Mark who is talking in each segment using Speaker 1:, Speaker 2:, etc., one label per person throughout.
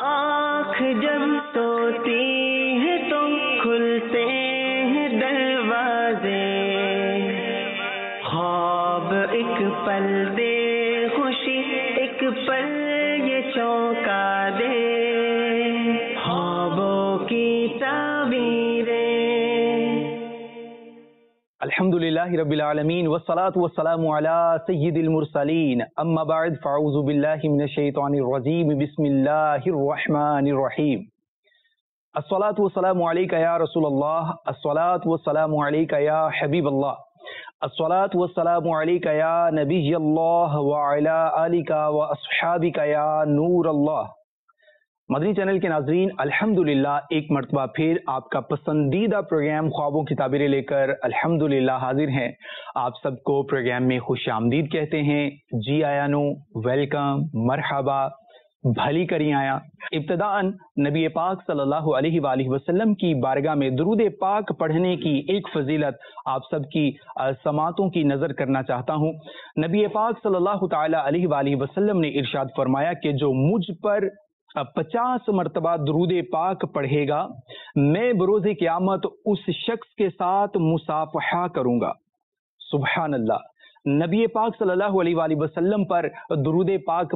Speaker 1: آنکھ جب سوتی ہے تو کھلتے ہیں دروازے، خواب ایک پل دے خوشی، ایک پل یہ چونکا دے، خوابوں کی تعبیریں۔
Speaker 2: الحمدللہ رب العالمین والصلاة والسلام علی سید المرسلین، اما بعد فاعوذ باللہ من الشیطان الرجیم، بسم اللہ الرحمن الرحیم۔ الصلاة والسلام علیکہ یا رسول اللہ، الصلاة والسلام علیکہ یا حبیب اللہ، الصلاة والسلام علیکہ یا نبی اللہ وعلی آلکہ واصحابکہ یا نور اللہ۔ مدنی چینل کے ناظرین، الحمدللہ ایک مرتبہ پھر آپ کا پسندیدہ پروگرام خوابوں کی تعبیریں لے کر الحمدللہ حاضر ہیں۔ آپ سب کو پروگرام میں خوش آمدید کہتے ہیں۔ جی آیا نو، ویلکم، مرحبا، بھلی کری آیا۔ ابتداً نبی پاک صلی اللہ علیہ وآلہ وسلم کی بارگاہ میں درود پاک پڑھنے کی ایک فضیلت آپ سب کی سماعتوں کی نظر کرنا چاہتا ہوں۔ نبی پاک صلی اللہ تعالی علیہ وآلہ وسلم نے ارشاد فرمایا کہ جو مجھ پر 50 مرتبہ درود پاک پڑھے گا، میں بروز قیامت اس شخص کے ساتھ مصافحہ کروں گا۔ سبحان اللہ۔ نبی پاک صلی اللہ علیہ وآلہ وسلم پر درود پاک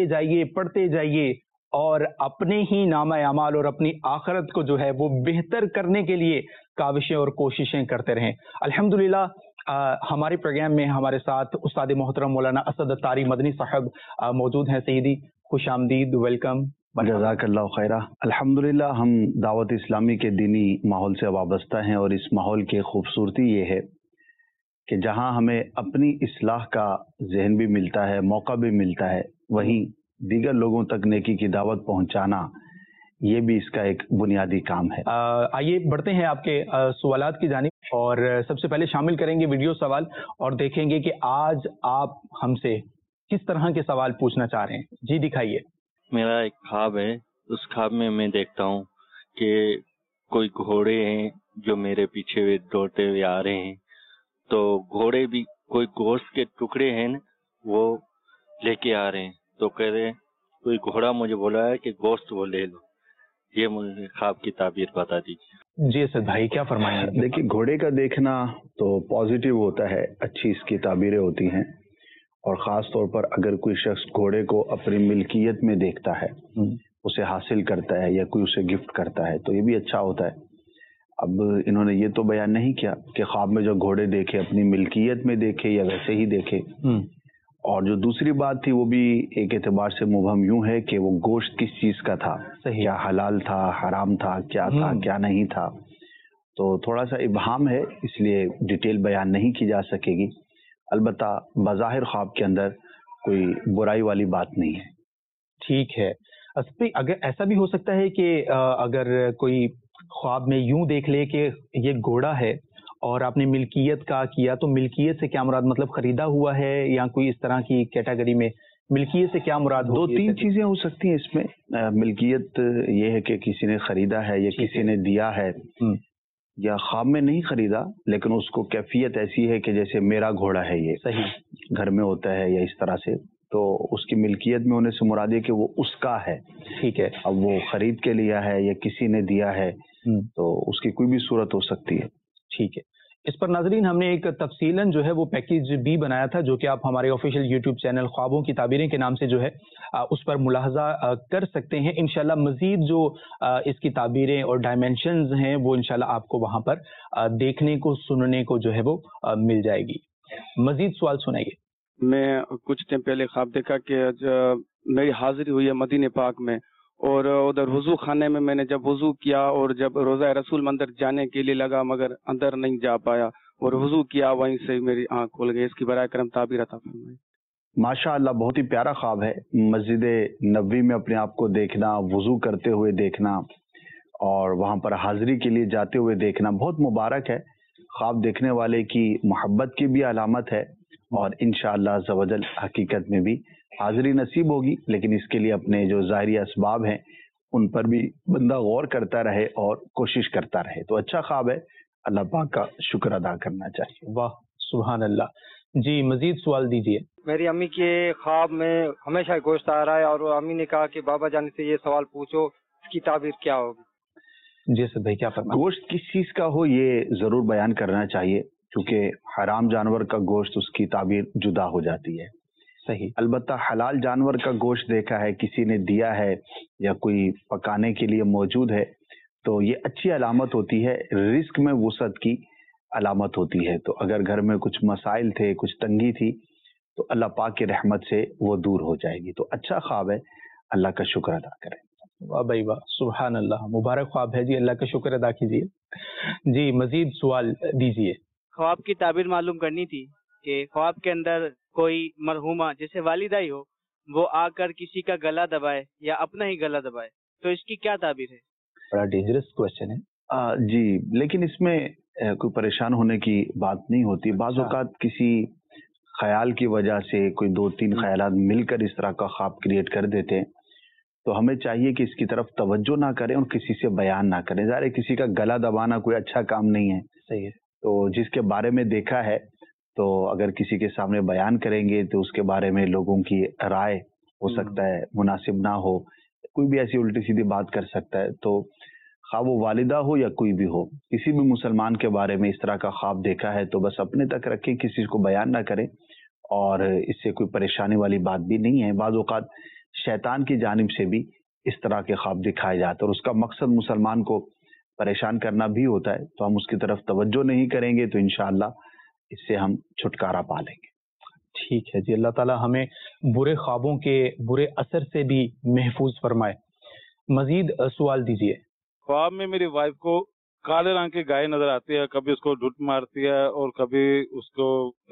Speaker 2: پڑھتے جائیے اور اپنے ہی نامہ اعمال اور اپنی آخرت کو جو ہے وہ بہتر کرنے کے لیے کاوشیں اور کوششیں کرتے رہیں۔ الحمدللہ ہمارے پروگرام میں ہمارے ساتھ استاد محترم مولانا اسد اتاری مدنی صاحب موجود ہیں۔ سیدی خوش آمدید، ویلکم۔
Speaker 3: جزاک اللہ خیرہ۔ الحمدللہ ہم دعوت اسلامی کے دینی ماحول سے وابستہ ہیں، اور اس ماحول کی خوبصورتی یہ ہے کہ جہاں ہمیں اپنی اصلاح کا ذہن بھی ملتا ہے، موقع بھی ملتا ہے، وہیں دیگر لوگوں تک نیکی کی دعوت پہنچانا یہ بھی اس کا ایک بنیادی کام ہے۔
Speaker 2: آئیے بڑھتے ہیں آپ کے سوالات کی جانب، اور سب سے پہلے شامل کریں گے ویڈیو سوال اور دیکھیں گے کہ آج آپ ہم سے کس طرح کے سوال پوچھنا چاہ رہے ہیں۔ جی دکھائیے۔
Speaker 4: میرا ایک خواب ہے، اس خواب میں میں دیکھتا ہوں کہ کوئی گھوڑے ہیں جو میرے پیچھے دوڑتے ہوئے آ رہے ہیں، تو گھوڑے بھی کوئی گوشت کے ٹکڑے ہیں وہ لے کے آ رہے ہیں، تو کہہ رہے ہیں کوئی گھوڑا مجھے بولا ہے کہ گوشت وہ لے لو۔ یہ مجھے خواب کی تعبیر بتا دیجیے۔
Speaker 2: جی اسد بھائی کیا فرمائیں گے؟
Speaker 3: دیکھیے، گھوڑے کا دیکھنا تو پازیٹیو ہوتا ہے، اچھی اس کی تعبیریں ہوتی ہیں، اور خاص طور پر اگر کوئی شخص گھوڑے کو اپنی ملکیت میں دیکھتا ہے، اسے حاصل کرتا ہے یا کوئی اسے گفٹ کرتا ہے، تو یہ بھی اچھا ہوتا ہے۔ اب انہوں نے یہ تو بیان نہیں کیا کہ خواب میں جو گھوڑے دیکھے اپنی ملکیت میں دیکھے یا ویسے ہی دیکھے، اور جو دوسری بات تھی وہ بھی ایک اعتبار سے مبہم یوں ہے کہ وہ گوشت کس چیز کا تھا، کیا حلال تھا، حرام تھا، کیا تھا، کیا نہیں تھا، تو تھوڑا سا ابہام ہے، اس لیے ڈیٹیل بیان نہیں کی جا سکے گی۔ البتہ بظاہر خواب کے اندر کوئی برائی والی بات نہیں ہے۔
Speaker 2: ٹھیک ہے۔ اگر ایسا بھی ہو سکتا ہے کہ اگر کوئی خواب میں یوں دیکھ لے کہ یہ گھوڑا ہے اور آپ نے ملکیت کا کیا، تو ملکیت سے کیا مراد، مطلب خریدا ہوا ہے یا کوئی اس طرح کی کیٹیگری میں ملکیت سے کیا مراد؟
Speaker 3: دو تین چیزیں ہو سکتی ہیں اس میں۔ ملکیت یہ ہے کہ کسی نے خریدا ہے یا کسی نے دیا ہے، یا خواب میں نہیں خریدا لیکن اس کو کیفیت ایسی ہے کہ جیسے میرا گھوڑا ہے، یہ صحیح گھر میں ہوتا ہے یا اس طرح سے، تو اس کی ملکیت میں ہونے سے مراد ہے کہ وہ اس کا ہے۔
Speaker 2: ٹھیک ہے۔
Speaker 3: اب وہ خرید کے لیا ہے یا کسی نے دیا ہے، تو اس کی کوئی بھی صورت ہو سکتی ہے۔
Speaker 2: ٹھیک ہے۔ اس پر ناظرین ہم نے ایک تفصیلاً جو ہے وہ پیکیج بھی بنایا تھا، جو کہ آپ ہمارے آفیشیل یوٹیوب چینل خوابوں کی تعبیریں کے نام سے جو ہے اس پر ملاحظہ کر سکتے ہیں۔ انشاءاللہ مزید جو اس کی تعبیریں اور ڈائمینشنز ہیں وہ انشاءاللہ آپ کو وہاں پر دیکھنے کو، سننے کو جو ہے وہ مل جائے گی۔ مزید سوال سنائیے۔
Speaker 5: میں کچھ دن پہلے خواب دیکھا کہ میری حاضری ہوئی ہے مدینے پاک میں، اور ادھر وضو خانے میں نے جب وضو کیا اور جب روضہ رسول میں اندر جانے کے لیے لگا مگر اندر نہیں جا پایا، اور وضو کیا وہیں سے میری آنکھ کھل گئی۔ اس کی برائے کرم تعبیر عطا فرمائیں۔
Speaker 3: ماشاء اللہ، بہت ہی پیارا خواب ہے۔ مسجد نبوی میں اپنے آپ کو دیکھنا، وضو کرتے ہوئے دیکھنا اور وہاں پر حاضری کے لیے جاتے ہوئے دیکھنا بہت مبارک ہے۔ خواب دیکھنے والے کی محبت کی بھی علامت ہے، اور انشاءاللہ عز و جل حقیقت میں بھی حاضری نصیب ہوگی، لیکن اس کے لیے اپنے جو ظاہری اسباب ہیں ان پر بھی بندہ غور کرتا رہے اور کوشش کرتا رہے، تو اچھا خواب ہے۔ اللہ پاک کا شکر ادا کرنا چاہیے۔
Speaker 2: واہ سبحان اللہ۔ جی مزید سوال دیجیے.
Speaker 6: میری امی کے خواب میں ہمیشہ گوشت آ رہا ہے اور امی نے کہا کہ بابا جان سے یہ سوال پوچھو اس کی تعبیر کیا ہوگی.
Speaker 2: جی اسد بھائی کیا فرمائیں؟
Speaker 3: گوشت کس چیز کا ہو یہ ضرور بیان کرنا چاہیے، کیونکہ حرام جانور کا گوشت اس کی تعبیر جدا ہو جاتی ہے.
Speaker 2: صحیح.
Speaker 3: البتہ حلال جانور کا گوشت دیکھا ہے، کسی نے دیا ہے یا کوئی پکانے کے لیے موجود ہے، تو یہ اچھی علامت ہوتی ہے، رزق میں وسعت کی علامت ہوتی ہے. تو اگر گھر میں کچھ مسائل تھے، کچھ تنگی تھی، تو اللہ پاک کی رحمت سے وہ دور ہو جائے گی. تو اچھا خواب ہے، اللہ کا شکر ادا کریں.
Speaker 2: واہ بھائی واہ، سبحان اللہ، مبارک خواب ہے جی، اللہ کا شکر ادا کیجیے. جی مزید سوال دیجیے.
Speaker 7: خواب کی تعبیر معلوم کرنی تھی کہ خواب کے اندر کوئی مرحومہ جیسے والدہ ہی ہو، وہ آ کر کسی کا گلا دبائے یا اپنا ہی گلا دبائے، تو اس کی کیا تعبیر ہے؟
Speaker 2: بڑا ڈینجرس کوشچن ہے.
Speaker 3: جی لیکن اس میں کوئی پریشان ہونے کی بات نہیں ہوتی. بعض اوقات کسی خیال کی وجہ سے کوئی 2-3 خیالات مل کر اس طرح کا خواب کریٹ کر دیتے ہیں، تو ہمیں چاہیے کہ اس کی طرف توجہ نہ کریں اور کسی سے بیان نہ کریں. ظاہر ہے کسی کا گلا دبانا کوئی اچھا کام نہیں ہے.
Speaker 2: صحیح ہے.
Speaker 3: تو جس کے بارے میں دیکھا ہے، تو اگر کسی کے سامنے بیان کریں گے تو اس کے بارے میں لوگوں کی رائے ہو سکتا ہے مناسب نہ ہو، کوئی بھی ایسی الٹی سیدھی بات کر سکتا ہے. تو خواہ وہ والدہ ہو یا کوئی بھی ہو، کسی بھی مسلمان کے بارے میں اس طرح کا خواب دیکھا ہے تو بس اپنے تک رکھیں، کسی کو بیان نہ کریں، اور اس سے کوئی پریشانی والی بات بھی نہیں ہے. بعض اوقات شیطان کی جانب سے بھی اس طرح کے خواب دکھائے جاتے ہیں اور اس کا مقصد مسلمان کو پریشان کرنا بھی ہوتا ہے. تو ہم اس کی طرف توجہ نہیں کریں گے تو انشاءاللہ اس سے ہم چھٹکارا پا لیں گے.
Speaker 2: ٹھیک ہے جی، اللہ تعالی ہمیں برے خوابوں کے برے اثر سے بھی محفوظ فرمائے. مزید سوال دیجیے.
Speaker 8: خواب میں میری وائف کو کالے رنگ کی گائے نظر آتی ہے، کبھی اس کو ڈھٹ مارتی ہے اور کبھی اس کو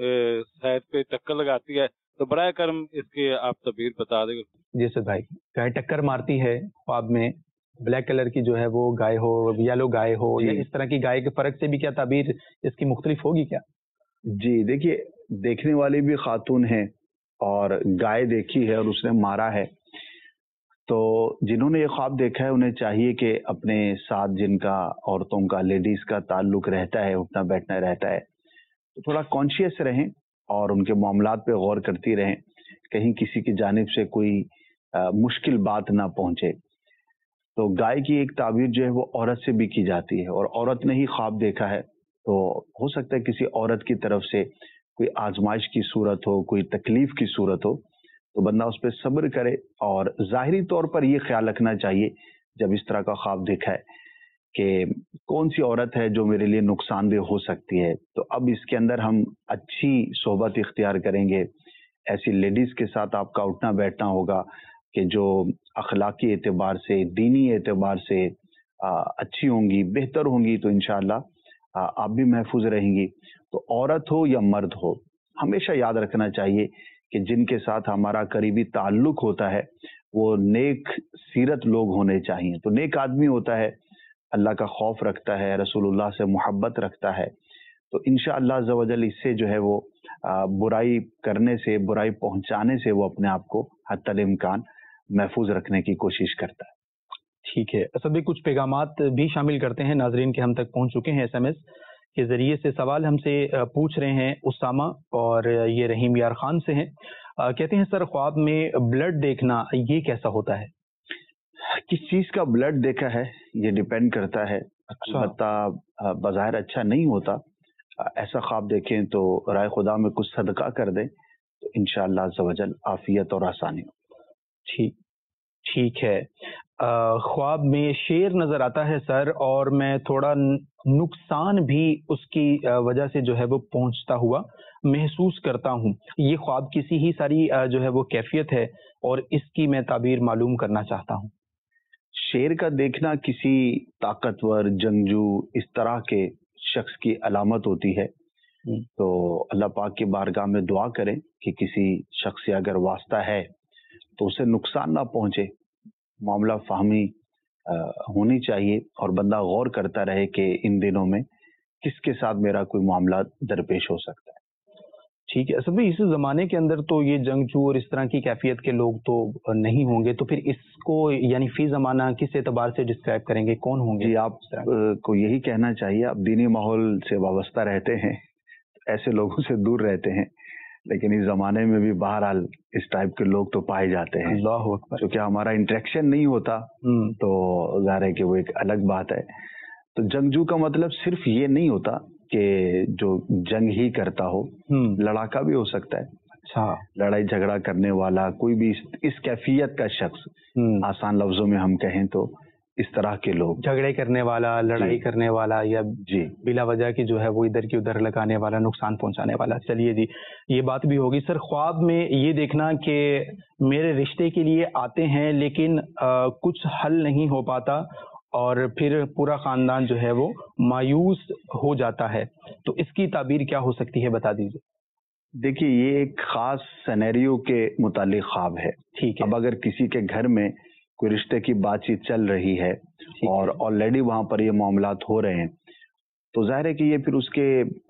Speaker 8: سائڈ پہ ٹکر لگاتی ہے، تو براہ کرم اس کی آپ تعبیر بتا دیں.
Speaker 2: جی سر بھائی، گائے ٹکر مارتی ہے خواب میں، بلیک کلر کی جو ہے وہ گائے ہو، یلو گائے ہو، یا اس طرح کی گائے کے فرق سے بھی کیا تعبیر اس کی مختلف ہوگی کیا؟
Speaker 3: جی دیکھیے، دیکھنے والی بھی خاتون ہے اور گائے دیکھی ہے اور اس نے مارا ہے، تو جنہوں نے یہ خواب دیکھا ہے انہیں چاہیے کہ اپنے ساتھ جن کا عورتوں کا لیڈیز کا تعلق رہتا ہے، اٹھنا بیٹھنا رہتا ہے، تو تھوڑا کانشیس رہیں اور ان کے معاملات پہ غور کرتی رہیں، کہیں کسی کی جانب سے کوئی مشکل بات نہ پہنچے. تو گائے کی ایک تعبیر جو ہے وہ عورت سے بھی کی جاتی ہے، اور عورت نے ہی خواب دیکھا ہے تو ہو سکتا ہے کسی عورت کی طرف سے کوئی آزمائش کی صورت ہو، کوئی تکلیف کی صورت ہو، تو بندہ اس پہ صبر کرے. اور ظاہری طور پر یہ خیال رکھنا چاہیے جب اس طرح کا خواب دیکھا ہے کہ کون سی عورت ہے جو میرے لیے نقصان دہ ہو سکتی ہے. تو اب اس کے اندر ہم اچھی صحبت اختیار کریں گے، ایسی لیڈیز کے ساتھ آپ کا اٹھنا بیٹھنا ہوگا کہ جو اخلاقی اعتبار سے، دینی اعتبار سے اچھی ہوں گی، بہتر ہوں گی، تو انشاءاللہ آپ بھی محفوظ رہیں گی. تو عورت ہو یا مرد ہو، ہمیشہ یاد رکھنا چاہیے کہ جن کے ساتھ ہمارا قریبی تعلق ہوتا ہے وہ نیک سیرت لوگ ہونے چاہیے. تو نیک آدمی ہوتا ہے، اللہ کا خوف رکھتا ہے، رسول اللہ سے محبت رکھتا ہے، تو انشاءاللہ عز و جل اس سے جو ہے وہ برائی کرنے سے، برائی پہنچانے سے وہ اپنے آپ کو حتی الامکان محفوظ رکھنے کی کوشش کرتا ہے.
Speaker 2: ٹھیک ہے اسد بھائی، کچھ پیغامات بھی شامل کرتے ہیں ناظرین کے ہم تک پہنچ چکے ہیں. SMS کے ذریعے سے سوال ہم سے پوچھ رہے ہیں اسامہ، اور یہ رحیم یار خان سے ہیں. کہتے ہیں سر، خواب میں بلڈ دیکھنا یہ کیسا ہوتا ہے؟
Speaker 3: کس چیز کا بلڈ دیکھا ہے یہ ڈیپینڈ کرتا ہے. البتہ بظاہر اچھا نہیں ہوتا. ایسا خواب دیکھیں تو رائے خدا میں کچھ صدقہ کر دیں تو انشاءاللہ عز و جل عافیت اور آسانی ہو.
Speaker 2: ٹھیک ہے. خواب میں شیر نظر آتا ہے سر، اور میں تھوڑا نقصان بھی اس کی وجہ سے جو ہے وہ پہنچتا ہوا محسوس کرتا ہوں. یہ خواب کسی ہی ساری جو ہے وہ کیفیت ہے، اور اس کی میں تعبیر معلوم کرنا چاہتا ہوں.
Speaker 3: شیر کا دیکھنا کسی طاقتور جنگجو اس طرح کے شخص کی علامت ہوتی ہے. تو اللہ پاک کی بارگاہ میں دعا کریں کہ کسی شخص سے اگر واسطہ ہے تو اسے نقصان نہ پہنچے. معاملہ فہمی ہونی چاہیے اور بندہ غور کرتا رہے کہ ان دنوں میں کس کے ساتھ میرا کوئی معاملہ درپیش ہو سکتا ہے.
Speaker 2: ٹھیک ہے. اصل میں اس زمانے کے اندر تو یہ جنگجو اور اس طرح کی کیفیت کے لوگ تو نہیں ہوں گے، تو پھر اس کو یعنی فی زمانہ کس اعتبار سے ڈسکرائب کریں گے، کون ہوں گے؟
Speaker 3: جی آپ کو یہی کہنا چاہیے، آپ دینی ماحول سے وابستہ رہتے ہیں، ایسے لوگوں سے دور رہتے ہیں. لیکن اس زمانے میں بھی بہرحال اس ٹائپ کے لوگ تو پائے جاتے ہیں.
Speaker 2: اللہ اکبر.
Speaker 3: کیونکہ ہمارا انٹریکشن نہیں ہوتا تو ظاہر ہے کہ وہ ایک الگ بات ہے. تو جنگجو کا مطلب صرف یہ نہیں ہوتا کہ جو جنگ ہی کرتا ہو، لڑاکا بھی ہو سکتا ہے.
Speaker 2: اچھا. لڑائی
Speaker 3: جھگڑا کرنے والا کوئی بھی اس کیفیت کا شخص، آسان لفظوں میں ہم کہیں تو اس طرح کے لوگ،
Speaker 2: جھگڑے کرنے والا، لڑائی کرنے والا، یا بلا وجہ کی جو ہے وہ ادھر کی ادھر لگانے والا، نقصان پہنچانے والا. چلیے جی، یہ بات بھی ہوگی. سر، خواب میں یہ دیکھنا کہ میرے رشتے کے لیے آتے ہیں لیکن کچھ حل نہیں ہو پاتا اور پھر پورا خاندان جو ہے وہ مایوس ہو جاتا ہے، تو اس کی تعبیر کیا ہو سکتی ہے، بتا دیجیے.
Speaker 3: دیکھیے، یہ ایک خاص سینیریو کے متعلق خواب ہے.
Speaker 2: ٹھیک ہے.
Speaker 3: اب اگر کسی کے گھر میں کوئی رشتے کی بات چیت چل رہی ہے اور آلریڈی وہاں پر یہ معاملات ہو رہے ہیں، تو ظاہر ہے کہ یہ پھر اس کے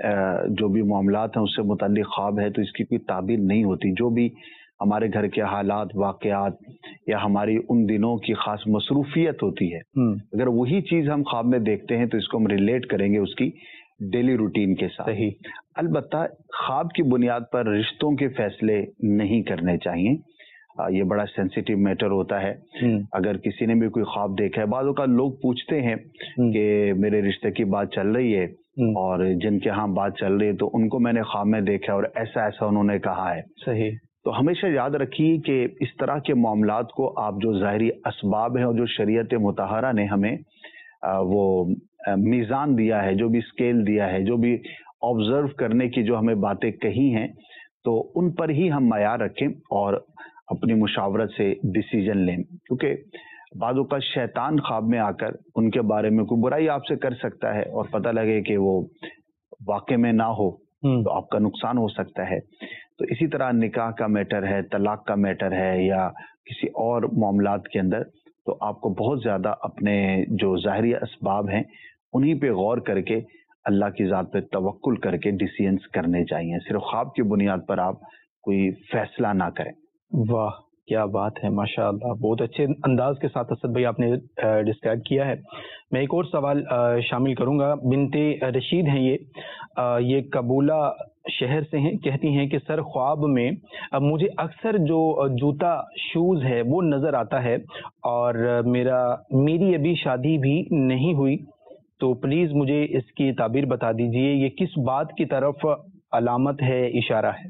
Speaker 3: جو بھی معاملات ہیں اس سے متعلق خواب ہے، تو اس کی کوئی تعبیر نہیں ہوتی. جو بھی ہمارے گھر کے حالات، واقعات یا ہماری ان دنوں کی خاص مصروفیت ہوتی ہے، اگر وہی چیز ہم خواب میں دیکھتے ہیں تو اس کو ہم ریلیٹ کریں گے اس کی ڈیلی روٹین کے ساتھ.
Speaker 2: صحیح.
Speaker 3: البتہ خواب کی بنیاد پر رشتوں کے فیصلے نہیں کرنے چاہیے. یہ بڑا سینسیٹیو میٹر ہوتا ہے. اگر کسی نے بھی کوئی خواب دیکھا ہے، بعض اوقات لوگ پوچھتے ہیں کہ میرے رشتے کی بات چل رہی ہے اور جن کے ہاں بات چل رہی ہے تو ان کو میں نے خواب میں دیکھا اور ایسا ایسا انہوں نے کہا ہے.
Speaker 2: صحیح.
Speaker 3: تو ہمیشہ یاد رکھیے کہ اس طرح کے معاملات کو آپ جو ظاہری اسباب ہیں اور جو شریعت مطہرہ نے ہمیں وہ میزان دیا ہے، جو بھی اسکیل دیا ہے، جو بھی آبزرو کرنے کی جو ہمیں باتیں کہی ہیں، تو ان پر ہی ہم معیار رکھیں اور اپنی مشاورت سے ڈیسیجن لیں. کیونکہ بعض اوقات شیطان خواب میں آ کر ان کے بارے میں کوئی برائی آپ سے کر سکتا ہے اور پتہ لگے کہ وہ واقع میں نہ ہو تو آپ کا نقصان ہو سکتا ہے. تو اسی طرح نکاح کا میٹر ہے، طلاق کا میٹر ہے یا کسی اور معاملات کے اندر، تو آپ کو بہت زیادہ اپنے جو ظاہری اسباب ہیں انہی پہ غور کر کے اللہ کی ذات پہ توکل کر کے ڈیسیژنز کرنے چاہیے. صرف خواب کی بنیاد پر آپ کوئی فیصلہ نہ کریں.
Speaker 2: واہ، کیا بات ہے، ماشاء اللہ. بہت اچھے انداز کے ساتھ اسد بھائی آپ نے ڈسکرائب کیا ہے. میں ایک اور سوال شامل کروں گا. بنت رشید ہیں یہ قبولہ شہر سے ہیں. کہتی ہیں کہ سر، خواب میں مجھے اکثر جو جوتا شوز ہے وہ نظر آتا ہے اور میری ابھی شادی بھی نہیں ہوئی، تو پلیز مجھے اس کی تعبیر بتا دیجئے. یہ کس بات کی طرف علامت ہے، اشارہ ہے؟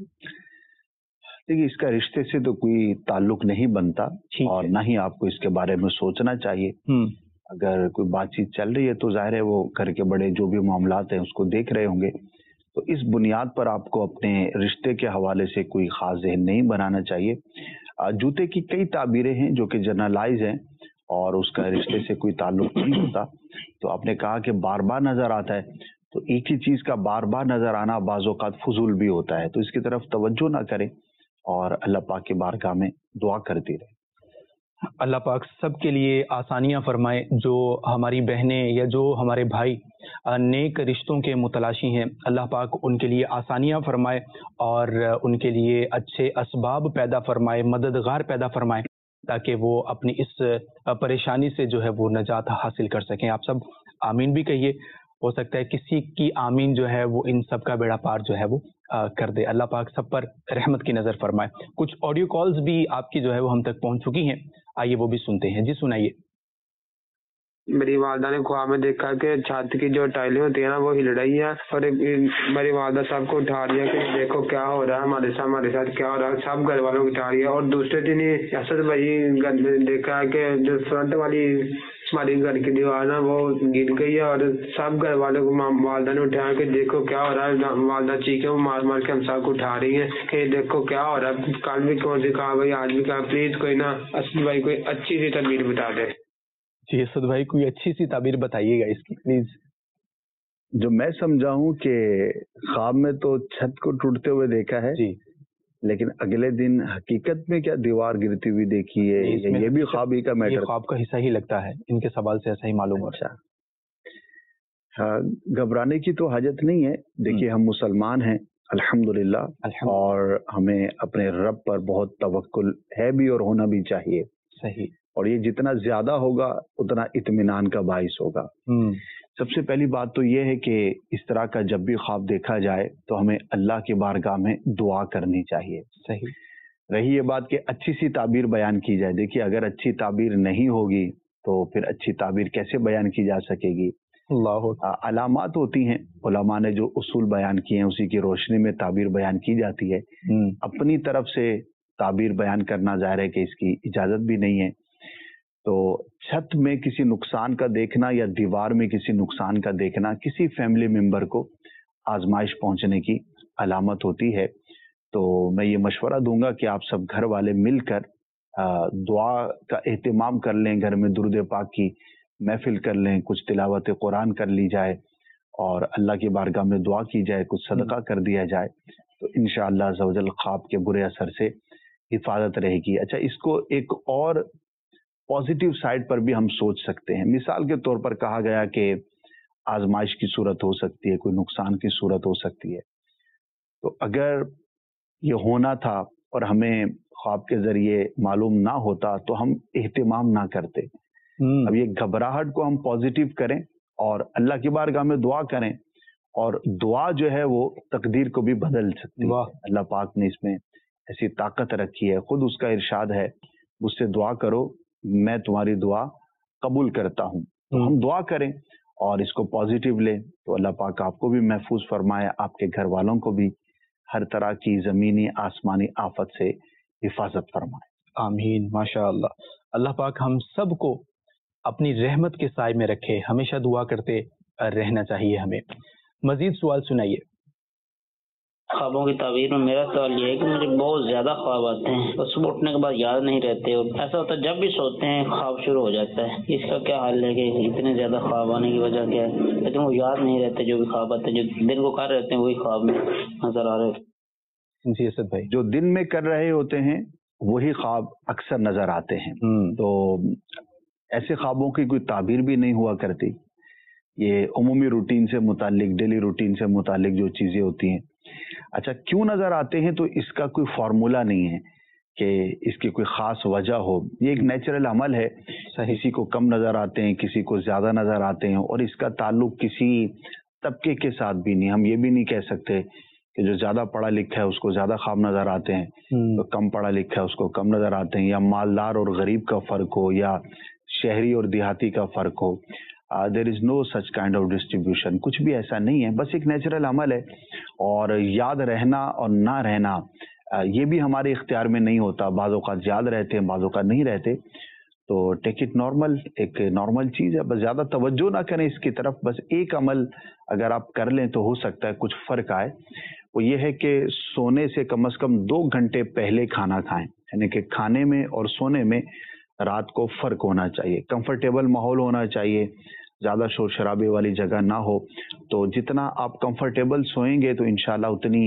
Speaker 3: دیکھیے، اس کا رشتے سے تو کوئی تعلق نہیں بنتا اور نہ ہی آپ کو اس کے بارے میں سوچنا چاہیے. اگر کوئی بات چیت چل رہی ہے تو ظاہر ہے وہ گھر کے بڑے جو بھی معاملات ہیں اس کو دیکھ رہے ہوں گے، تو اس بنیاد پر آپ کو اپنے رشتے کے حوالے سے کوئی خاص ذہن نہیں بنانا چاہیے. جوتے کی کئی تعبیریں ہیں جو کہ جنرلائز ہیں اور اس کا رشتے سے کوئی تعلق نہیں ہوتا. تو آپ نے کہا کہ بار بار نظر آتا ہے، تو ایک ہی چیز کا بار بار نظر آنا بعض اوقات فضول بھی ہوتا ہے، تو اس کی طرف توجہ نہ کریں اور اللہ پاک کی بارگاہ میں دعا کرتی رہے.
Speaker 2: اللہ پاک سب کے لیے آسانیاں فرمائے. جو ہماری بہنیں یا جو ہمارے بھائی نیک رشتوں کے متلاشی ہیں، اللہ پاک ان کے لیے آسانیاں فرمائے اور ان کے لیے اچھے اسباب پیدا فرمائے، مددگار پیدا فرمائے، تاکہ وہ اپنی اس پریشانی سے جو ہے وہ نجات حاصل کر سکیں. آپ سب آمین بھی کہیے. ہو سکتا ہے کسی کی آمین جو ہے وہ ان سب کا بیڑا پار جو ہے وہ کر دے. اللہ پاک سب پر رحمت کی نظر فرمائے. کچھ آڈیو کالز بھی آپ کی جو ہے وہ ہم تک پہنچ چکی ہیں، آئیے وہ بھی سنتے ہیں. جی سنائیے.
Speaker 9: میری والدہ نے خواب میں دیکھا کہ چھت کی جو ٹائلیں ہوتی ہیں نا وہ ہل رہی ہیں اور میری والدہ سب کو اٹھا رہی ہے کہ دیکھو کیا ہو رہا ہے ہمارے ساتھ کیا ہو رہا ہے. سب گھر والوں کو اٹھا رہی ہے. اور دوسرے دن اسد بھائی دیکھا کہ جو فرنٹ والی ہماری گھر کی دیوار نا وہ گر گئی ہے اور سب گھر والوں کو والدہ نے اٹھایا کہ دیکھو کیا ہو رہا ہے. والدہ چیخیں مار مار کے ہم سب کو اٹھا رہی ہیں کہ دیکھو کیا ہو رہا ہے. کل بھی کون سی کہا بھائی، آج بھی کہا. پلیز کوئی نا اسد بھائی کوئی اچھی سی تعبیر بتا دے.
Speaker 2: جی اسد بھائی کوئی اچھی سی تعبیر بتائیے گا اس کی پلیز.
Speaker 3: جو میں سمجھا ہوں کہ خواب میں تو چھت کو ٹوٹتے ہوئے دیکھا ہے جی، لیکن اگلے دن حقیقت میں کیا دیوار گرتی ہوئی دیکھی ہے، یہ بھی خواب ہی کا میٹر،
Speaker 2: خواب کا حصہ ہی لگتا ہے. ان کے سوال سے ایسا ہی معلوم ہو رہا ہے.
Speaker 3: ہاں، گھبرانے کی تو حاجت نہیں ہے. دیکھیے ہم مسلمان ہیں الحمدللہ، اور ہمیں اپنے رب پر بہت توکل ہے بھی اور ہونا بھی چاہیے.
Speaker 2: صحیح.
Speaker 3: اور یہ جتنا زیادہ ہوگا اتنا اطمینان کا باعث ہوگا. سب سے پہلی بات تو یہ ہے کہ اس طرح کا جب بھی خواب دیکھا جائے تو ہمیں اللہ کی بارگاہ میں دعا کرنی چاہیے.
Speaker 2: صحیح.
Speaker 3: رہی یہ بات کہ اچھی سی تعبیر بیان کی جائے، دیکھیے اگر اچھی تعبیر نہیں ہوگی تو پھر اچھی تعبیر کیسے بیان کی جا سکے گی؟ علامات ہوتی ہیں، علماء نے جو اصول بیان کیے ہیں اسی کی روشنی میں تعبیر بیان کی جاتی ہے. اپنی طرف سے تعبیر بیان کرنا ظاہر ہے کہ اس کی اجازت بھی نہیں ہے. تو چھت میں کسی نقصان کا دیکھنا یا دیوار میں کسی نقصان کا دیکھنا کسی فیملی ممبر کو آزمائش پہنچنے کی علامت ہوتی ہے. تو میں یہ مشورہ دوں گا کہ آپ سب گھر والے مل کر دعا کا اہتمام کر لیں، گھر میں درود پاک کی محفل کر لیں، کچھ تلاوت قرآن کر لی جائے اور اللہ کی بارگاہ میں دعا کی جائے، کچھ صدقہ کر دیا جائے تو انشاءاللہ عز و جل خواب کے برے اثر سے حفاظت رہے گی. اچھا، اس کو ایک اور پازیٹیو سائڈ پر بھی ہم سوچ سکتے ہیں. مثال کے طور پر کہا گیا کہ آزمائش کی صورت ہو سکتی ہے، کوئی نقصان کی صورت ہو سکتی ہے. تو اگر یہ ہونا تھا اور ہمیں خواب کے ذریعے معلوم نہ ہوتا تو ہم اہتمام نہ کرتے. اب یہ گھبراہٹ کو ہم پازیٹیو کریں اور اللہ کی بارگاہ میں دعا کریں، اور دعا جو ہے وہ تقدیر کو بھی بدل سکتی ہے. اللہ پاک نے اس میں ایسی طاقت رکھی ہے. خود اس کا ارشاد ہے، مجھ سے دعا کرو میں تمہاری دعا قبول کرتا ہوں. تو ہم دعا کریں اور اس کو پازیٹیو لیں تو اللہ پاک آپ کو بھی محفوظ فرمائے، آپ کے گھر والوں کو بھی ہر طرح کی زمینی آسمانی آفت سے حفاظت فرمائے.
Speaker 2: آمین. ماشاء اللہ. اللہ پاک ہم سب کو اپنی رحمت کے سائے میں رکھے. ہمیشہ دعا کرتے رہنا چاہیے ہمیں. مزید سوال سنائیے.
Speaker 10: خوابوں کی تعبیر میں میرا سوال یہ ہے کہ مجھے بہت زیادہ خواب آتے ہیں اور صبح اٹھنے کے بعد یاد نہیں رہتے، اور ایسا ہوتا ہے جب بھی سوتے ہیں خواب شروع ہو جاتا ہے. اس کا کیا حل ہے کہ اتنے زیادہ خواب آنے کی وجہ کیا ہے؟ لیکن وہ یاد نہیں رہتے، جو بھی خواب آتے ہیں جو دن کو کر رہتے ہیں وہی خواب میں نظر آ رہے ہیں.
Speaker 2: جی اسد بھائی،
Speaker 3: جو دن میں کر رہے ہوتے ہیں وہی خواب اکثر نظر آتے ہیں. تو ایسے خوابوں کی کوئی تعبیر بھی نہیں ہوا کرتی. یہ عمومی روٹین سے متعلق، ڈیلی روٹین سے متعلق جو چیزیں ہوتی ہیں. اچھا، کیوں نظر آتے ہیں تو اس کا کوئی فارمولا نہیں ہے کہ اس کی کوئی خاص وجہ ہو. یہ ایک نیچرل عمل ہے. کسی کو کم نظر آتے ہیں، کسی کو زیادہ نظر آتے ہیں، اور اس کا تعلق کسی طبقے کے ساتھ بھی نہیں. ہم یہ بھی نہیں کہہ سکتے کہ جو زیادہ پڑھا لکھا ہے اس کو زیادہ خواب نظر آتے ہیں، تو کم پڑھا لکھا ہے اس کو کم نظر آتے ہیں، یا مالدار اور غریب کا فرق ہو، یا شہری اور دیہاتی کا فرق ہو. There is no such kind of distribution. کچھ بھی ایسا نہیں ہے، بس ایک نیچرل عمل ہے. اور یاد رہنا اور نہ رہنا یہ بھی ہمارے اختیار میں نہیں ہوتا. بعض اوقات یاد رہتے ہیں، بعض اوقات نہیں رہتے. تو ٹیک اٹ نارمل، ایک نارمل چیز ہے. بس زیادہ توجہ نہ کریں اس کی طرف. بس ایک عمل اگر آپ کر لیں تو ہو سکتا ہے کچھ فرق آئے. وہ یہ ہے کہ سونے سے کم از کم 2 گھنٹے پہلے کھانا کھائیں. یعنی کہ کھانے میں اور سونے میں رات کو فرق ہونا چاہیے. کمفرٹیبل ماحول ہونا چاہیے، زیادہ شور شرابے والی جگہ نہ ہو. تو جتنا آپ کمفرٹیبل سوئیں گے تو انشاءاللہ اتنی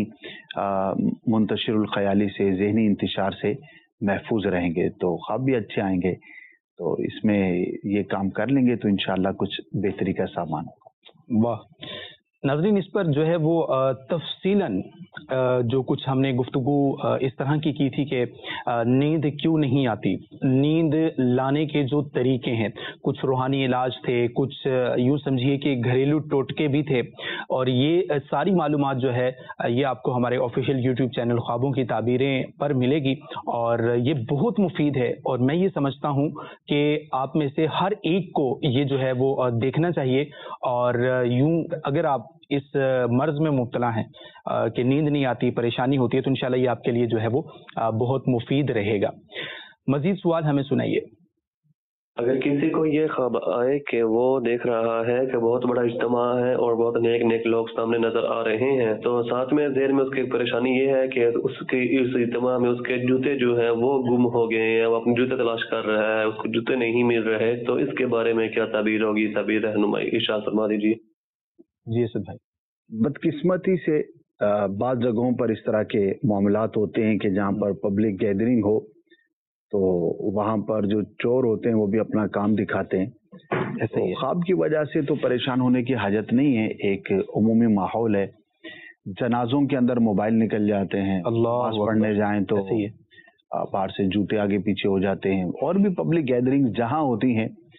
Speaker 3: منتشر الخیالی سے، ذہنی انتشار سے محفوظ رہیں گے، تو خواب بھی اچھے آئیں گے. تو اس میں یہ کام کر لیں گے تو انشاءاللہ کچھ بہتری کا سامان ہوگا.
Speaker 2: واہ. ناظرین، اس پر جو ہے وہ تفصیلاً جو کچھ ہم نے گفتگو اس طرح کی تھی کہ نیند کیوں نہیں آتی، نیند لانے کے جو طریقے ہیں، کچھ روحانی علاج تھے، کچھ یوں سمجھیے کہ گھریلو ٹوٹکے بھی تھے، اور یہ ساری معلومات جو ہے یہ آپ کو ہمارے آفیشیل یوٹیوب چینل خوابوں کی تعبیریں پر ملے گی، اور یہ بہت مفید ہے. اور میں یہ سمجھتا ہوں کہ آپ میں سے ہر ایک کو یہ جو ہے وہ دیکھنا چاہیے. اور یوں اگر آپ اس مرض میں مبتلا ہیں کہ نیند نہیں آتی، پریشانی ہوتی ہے، تو انشاءاللہ یہ آپ کے لیے جو ہے وہ بہت مفید رہے گا. مزید سوال ہمیں سنائیے.
Speaker 11: اگر کسی کو یہ خواب آئے کہ وہ دیکھ رہا ہے کہ بہت بڑا اجتماع ہے اور بہت نیک نیک لوگ سامنے نظر آ رہے ہیں، تو ساتھ میں ذہن میں اس کی پریشانی یہ ہے کہ اس اجتماع میں اس کے جوتے جو ہیں وہ گم ہو گئے ہیں، وہ اپنے جوتے تلاش کر رہا ہے، اس کو جوتے نہیں مل رہے، تو اس کے بارے میں کیا تعبیر ہوگی؟ تعبیر رہنمائی ارشاد فرما دیجیے.
Speaker 2: جی اسد بھائی،
Speaker 3: بدقسمتی سے بعض جگہوں پر اس طرح کے معاملات ہوتے ہیں کہ جہاں پر پبلک گیدرنگ ہو تو وہاں پر جو چور ہوتے ہیں وہ بھی اپنا کام دکھاتے ہیں. ایسے خواب کی وجہ سے تو پریشان ہونے کی حاجت نہیں ہے. ایک عمومی ماحول ہے. جنازوں کے اندر موبائل نکل جاتے ہیں، نماز پڑھنے جائیں تو باہر سے جوتے آگے پیچھے ہو جاتے ہیں. اور بھی پبلک گیدرنگ جہاں ہوتی ہیں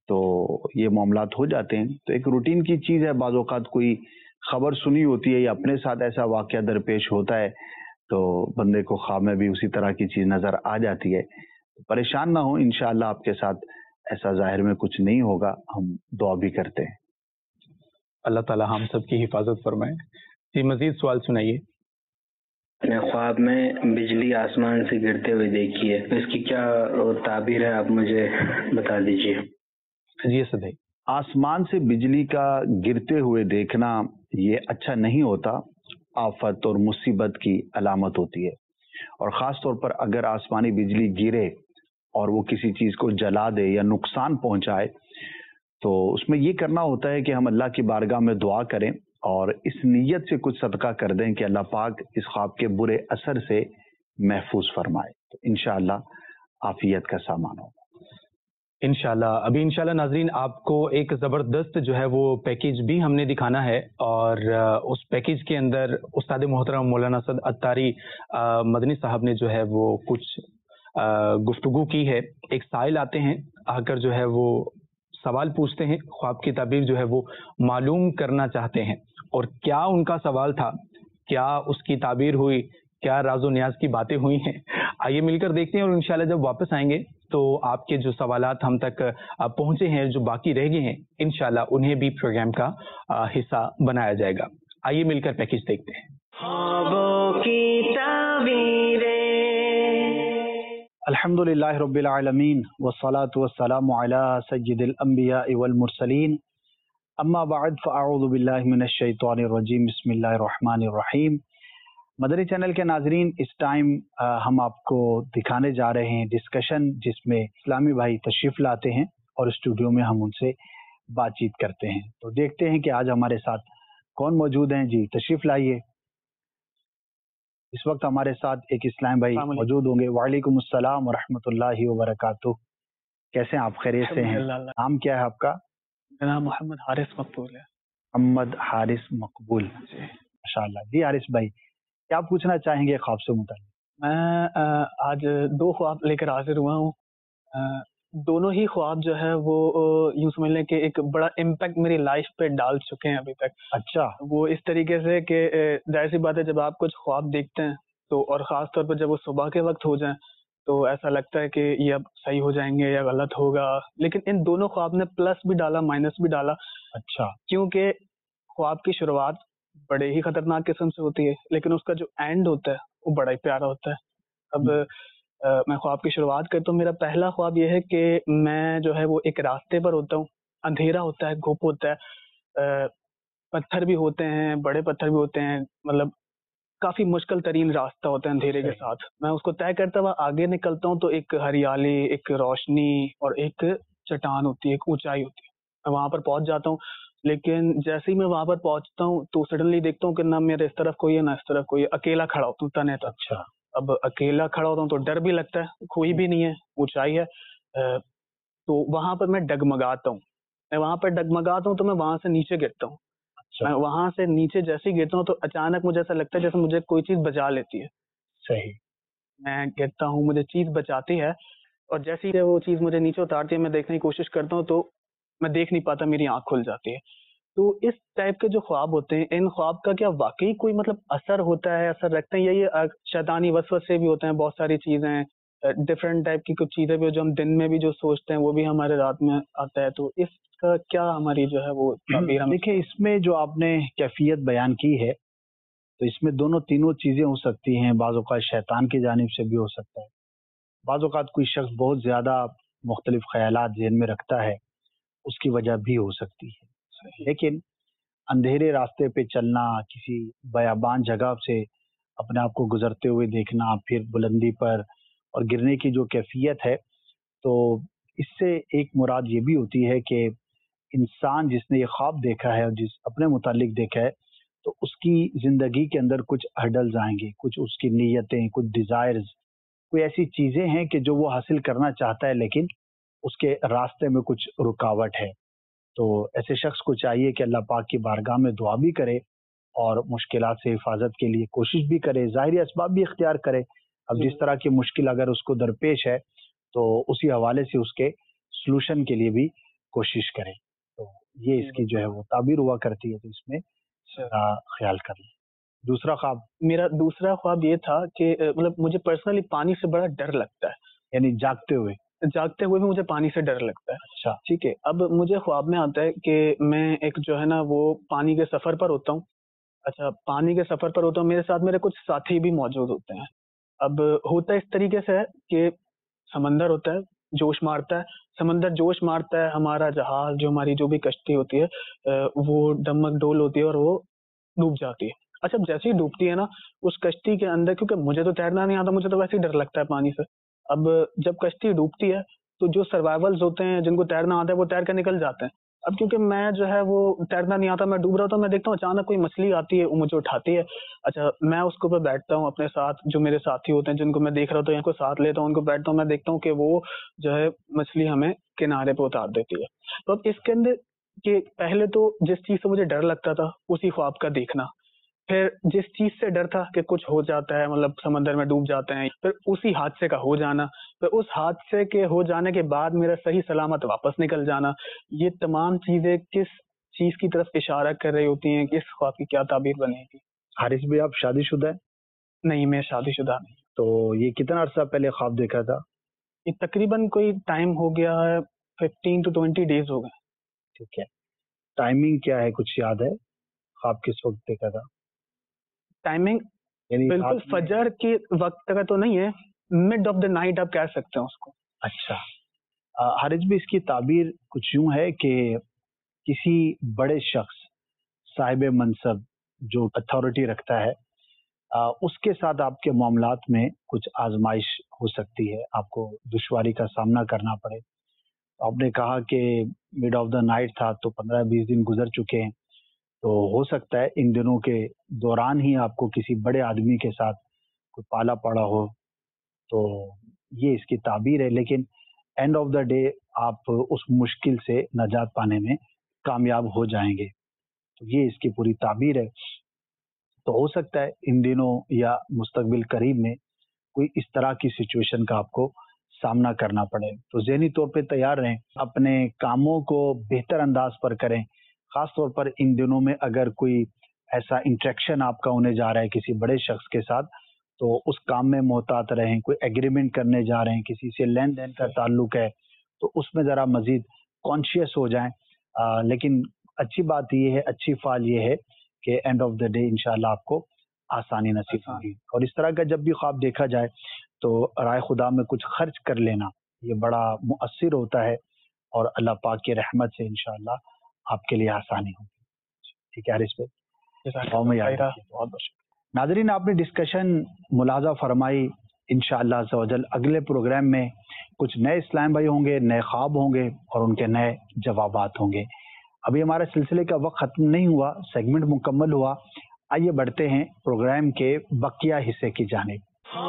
Speaker 3: तो ये मामलात हो जाते हैं। तो एक रूटीन की चीज़ है, बाज़ औक़ात कोई खबर सुनी होती है या अपने साथ ऐसा वाक़या दरपेश होता है तो बंदे को ख्वाब में भी उसी तरह की चीज़ नज़र आ जाती है। परेशान ना हो, इंशाअल्लाह आपके साथ ऐसा ज़ाहिर में कुछ नहीं होगा, हम दुआ भी करते हैं।
Speaker 2: अल्लाह ताला हम सब की हिफाजत फरमाए। जी मज़ीद सवाल सुनाइए।
Speaker 12: मैंने ख्वाब में बिजली आसमान से गिरते हुए देखी है, तो इसकी क्या ताबीर है, आप मुझे बता दीजिए।
Speaker 2: जी असद भाई,
Speaker 3: आसमान से बिजली का गिरते हुए देखना ये अच्छा नहीं होता, आफत और मुसीबत की अलामत होती है। और ख़ास तौर पर अगर आसमानी बिजली गिरे और वो किसी चीज़ को जला दे या नुकसान पहुंचाए, तो उसमें ये करना होता है कि हम अल्लाह की बारगाह में दुआ करें और इस नीयत से कुछ सदका कर दें कि अल्लाह पाक इस ख्वाब के बुरे असर से महफूज फरमाए, तो इंशाअल्लाह आफियत का सामान होगा।
Speaker 2: इंशाल्लाह। अभी इंशाल्लाह नाजरीन आपको एक ज़बरदस्त जो है वो पैकेज भी हमने दिखाना है, और उस पैकेज के अंदर उस्ताद मोहतरम मौलाना असद अत्तारी मदनी साहब ने जो है वो कुछ गुफ्तगू की है। एक साइल आते हैं, आकर जो है वो सवाल पूछते हैं, ख्वाब की ताबीर जो है वो मालूम करना चाहते हैं, और क्या उनका सवाल था, क्या उसकी ताबीर हुई, क्या राजो न्याज की बातें हुई हैं। आइए मिलकर देखते हैं, और इंशाल्लाह जब वापस आएंगे तो आपके जो सवालात हम तक पहुंचे हैं, जो बाकी रह गए हैं, इंशाल्लाह उन्हें भी प्रोग्राम का हिस्सा बनाया जाएगा। आइए मिलकर पैकेज देखते हैं।
Speaker 3: अल्हम्दुलिल्लाहि रब्बिल आलमीन वस्सलातु वस्सलामु अला सय्यिदिल अंबिया वल मुरसलीन, अम्मा बअद फअऊज़ु बिल्लाहि मिनश शैतानिर रजीम, बिस्मिल्लाहिर रहमानिर रहीम। मदनी चैनल के नाजरीन, इस टाइम हम आपको दिखाने जा रहे हैं डिस्कशन, जिसमें इस्लामी भाई तशरीफ़ लाते हैं और स्टूडियो में हम उनसे बातचीत करते हैं। तो देखते हैं कि आज हमारे साथ कौन मौजूद हैं। जी तशरीफ़ लाइए। इस वक्त हमारे साथ एक इस्लामी भाई मौजूद होंगे। वालेकुम अस्सलाम व रहमतुल्लाहि व बरकातुहू। कैसे हैं आप? खैरियत से हैं? नाम क्या है आपका?
Speaker 13: मेरा नाम मोहम्मद हारिस मकबूल है।
Speaker 3: मोहम्मद हारिस मकबूल, माशाअल्लाह। जी हारिस भाई, क्या पूछना चाहेंगे ख्वाब से मुताल्लिक?
Speaker 13: मैं आज दो ख्वाब लेकर हाजिर हुआ हूँ। दोनों ही ख्वाब जो है वो यूँ समझ लें कि एक बड़ा इम्पैक्ट मेरी लाइफ पे डाल चुके हैं अभी तक।
Speaker 3: अच्छा।
Speaker 13: वो इस तरीके से कि जाहिर सी बात है, जब आप कुछ ख्वाब देखते हैं तो, और ख़ास तौर पर जब वो सुबह के वक्त हो जाएं, तो ऐसा लगता है कि ये अब सही हो जाएंगे या गलत होगा। लेकिन इन दोनों ख्वाब ने प्लस भी डाला, माइनस भी डाला।
Speaker 3: अच्छा।
Speaker 13: क्योंकि ख्वाब की शुरुआत बड़े ही खतरनाक किस्म से होती है, लेकिन उसका जो एंड होता है वो बड़ा ही प्यारा होता है। अब मैं ख्वाब की शुरुआत करता हूँ। मेरा पहला ख्वाब ये है कि मैं जो है वो एक रास्ते पर होता हूँ, अंधेरा होता है, घुप होता है, पत्थर भी होते हैं, बड़े पत्थर भी होते हैं, मतलब काफी मुश्किल तरीन रास्ता होता है अंधेरे के साथ। मैं उसको तय करता हुआ आगे निकलता हूँ तो एक हरियाली, एक रोशनी और एक चट्टान होती है, एक ऊंचाई होती है। मैं वहां पर पहुंच जाता हूँ, लेकिन जैसे ही मैं वहां पर पहुंचता हूँ तो सडनली देखता हूँ कि ना मेरे इस तरफ कोई है ना इस तरफ कोई है, अकेला खड़ा होता हूँ तने तक।
Speaker 3: अच्छा।
Speaker 13: अब अकेला खड़ा होता हूँ तो डर भी लगता है, कोई भी नहीं है, ऊंचाई है। तो वहां पर मैं डगमगाता हूँ। मैं वहां पर डगमगाता हूँ तो मैं वहां से नीचे गिरता हूँ। मैं वहां से नीचे जैसे ही गिरता हूँ तो अचानक मुझे ऐसा लगता है जैसे मुझे कोई चीज बचा लेती है।
Speaker 3: सही।
Speaker 13: मैं गिरता हूँ, मुझे चीज बचाती है, और जैसे ही वो चीज मुझे नीचे उतारती है, मैं देखने की कोशिश करता हूँ तो मैं देख नहीं पाता, मेरी आंख खुल जाती है। तो इस टाइप के जो ख्वाब होते हैं, इन ख्वाब का क्या वाकई कोई मतलब असर होता है, असर रखते हैं, या ये शैतानी वसवसे भी होते हैं? बहुत सारी चीजें, डिफरेंट टाइप की कुछ चीजें भी जो हम दिन में भी जो सोचते हैं वो भी हमारे रात में आता है। तो इसका क्या हमारी जो है वो ताबीर?
Speaker 3: देखिए, इसमें जो आपने कैफियत बयान की है, तो इसमें दोनों तीनों चीजें हो सकती हैं। बाज़ औक़ात शैतान की जानिब से भी हो सकता है, बाज़ औक़ात कोई शख्स बहुत ज्यादा मुख्तलिफ ख्यालात ज़हन में रखता है, उसकी वजह भी हो सकती है। लेकिन अंधेरे रास्ते पे चलना, किसी बयाबान जगह से अपने आप को गुजरते हुए देखना, फिर बुलंदी पर और गिरने की जो कैफियत है, तो इससे एक मुराद ये भी होती है कि इंसान जिसने ये ख्वाब देखा है और जिस अपने मुतालिक देखा है, तो उसकी जिंदगी के अंदर कुछ हर्डल्स आएंगे, कुछ उसकी नीयतें, कुछ डिजायर्स, कोई ऐसी चीजें हैं कि जो वो हासिल करना चाहता है लेकिन उसके रास्ते में कुछ रुकावट है। तो ऐसे शख्स को चाहिए कि अल्लाह पाक की बारगाह में दुआ भी करे और मुश्किलात से हिफाजत के लिए कोशिश भी करे, ज़ाहिरी असबाब भी इख्तियार करे। अब जिस तरह की मुश्किल अगर उसको दरपेश है तो उसी हवाले से उसके सलूशन के लिए भी कोशिश करें। तो ये इसकी जो है वो ताबीर हुआ करती है, तो इसमें ख्याल कर लें। दूसरा ख्वाब?
Speaker 13: मेरा दूसरा ख्वाब ये था कि मतलब मुझे पर्सनली पानी से बड़ा डर लगता है,
Speaker 3: यानी जागते हुए
Speaker 13: भी मुझे पानी से डर लगता है।
Speaker 3: अच्छा,
Speaker 13: ठीक है। अब मुझे ख्वाब में आता है कि मैं एक जो है ना वो पानी के सफर पर होता हूँ। अच्छा, पानी के सफर पर होता हूँ, मेरे साथ मेरे कुछ साथी भी मौजूद होते हैं। अब होता इस तरीके से है कि समंदर होता है, जोश मारता है, समंदर जोश मारता है, हमारा जहाज जो हमारी जो भी कश्ती होती है वो डमक डोल होती है और वो डूब जाती है। अच्छा, जैसे ही डूबती है ना उस कश्ती के अंदर, क्योंकि मुझे तो तैरना नहीं आता, मुझे तो वैसे ही डर लगता है पानी से। अब जब कश्ती डूबती है तो जो सर्वाइवल्स होते हैं जिनको तैरना आता है वो तैर कर निकल जाते हैं। अब क्योंकि मैं जो है वो तैरना नहीं आता, मैं डूब रहा था, मैं देखता हूँ अचानक कोई मछली आती है, वो मुझे उठाती है। अच्छा, मैं उसके ऊपर बैठता हूँ, अपने साथ जो मेरे साथी होते हैं जिनको मैं देख रहा होता हूँ उनको साथ लेता हूँ, उनको बैठता हूँ, मैं देखता हूँ कि वो जो है मछली हमें किनारे पे उतार देती है। तो अब इसके अंदर कि पहले तो जिस चीज से मुझे डर लगता था उसी ख्वाब का देखना, फिर जिस चीज से डर था कि कुछ हो जाता है, मतलब समंदर में डूब जाते हैं, फिर उसी हादसे का हो जाना, फिर उस हादसे के हो जाने के बाद मेरा सही सलामत वापस निकल जाना, ये तमाम चीजें किस चीज की तरफ इशारा कर रही होती हैं, किस ख्वाब की क्या ताबीर बनेगी?
Speaker 3: हारिस भाई, आप शादीशुदा है?
Speaker 13: नहीं, मैं शादीशुदा नहीं।
Speaker 3: तो ये कितना अर्सा पहले ख्वाब देखा था?
Speaker 13: ये तकरीबन कोई टाइम हो गया है, 15 to 20 डेज हो गए।
Speaker 3: ठीक है। टाइमिंग क्या है, कुछ याद है? ख्वाब किस वक्त देखा था?
Speaker 13: टाइमिंग बिल्कुल फजर के वक्त का तो नहीं है, मिड ऑफ द नाइट आप कह सकते हैं उसको।
Speaker 3: अच्छा, हारिस भी इसकी ताबीर कुछ यूं है कि किसी बड़े शख्स, साहिब मनसब, जो अथॉरिटी रखता है, उसके साथ आपके मामलात में कुछ आजमाइश हो सकती है, आपको दुश्वारी का सामना करना पड़े। आपने कहा कि मिड ऑफ द नाइट था, तो 15-20 दिन गुजर चुके हैं, तो हो सकता है इन दिनों के दौरान ही आपको किसी बड़े आदमी के साथ कोई पाला पड़ा हो, तो ये इसकी ताबीर है। लेकिन एंड ऑफ द डे आप उस मुश्किल से नजात पाने में कामयाब हो जाएंगे, तो ये इसकी पूरी ताबीर है। तो हो सकता है इन दिनों या मुस्तकबिल करीब में कोई इस तरह की सिचुएशन का आपको सामना करना पड़े, तो ज़हनी तौर पे तैयार रहें, अपने कामों को बेहतर अंदाज पर करें। खास तौर पर इन दिनों में अगर कोई ऐसा इंटरेक्शन आपका होने जा रहा है किसी बड़े शख्स के साथ, तो उस काम में मोहतात रहें। कोई एग्रीमेंट करने जा रहे हैं, किसी से लेन देन का ताल्लुक है, तो उसमें ज़रा मज़ीद कॉन्शियस हो जाएं। लेकिन अच्छी बात ये है, अच्छी फाल ये है कि एंड ऑफ द डे इंशाल्लाह आपको आसानी नसीब होगी। और इस तरह का जब भी ख्वाब देखा जाए तो राय खुदा में कुछ खर्च कर लेना, ये बड़ा मुअस्सिर होता है, और अल्लाह पाक की रहमत से इंशाल्लाह आपके लिए आसानी होगी। ठीक है हारिस भाई, बहुत नाज़रीन, आपने डिस्कशन मुलाजा फरमाई। इंशाअल्लाह अज़्ज़ा अगले प्रोग्राम में कुछ नए इस्लाम भाई होंगे, नए ख्वाब होंगे और उनके नए जवाबात होंगे। अभी हमारे सिलसिले का वक्त ख़त्म नहीं हुआ, सेगमेंट मुकम्मल हुआ। आइए बढ़ते हैं प्रोग्राम के बकिया हिस्से की जानिब।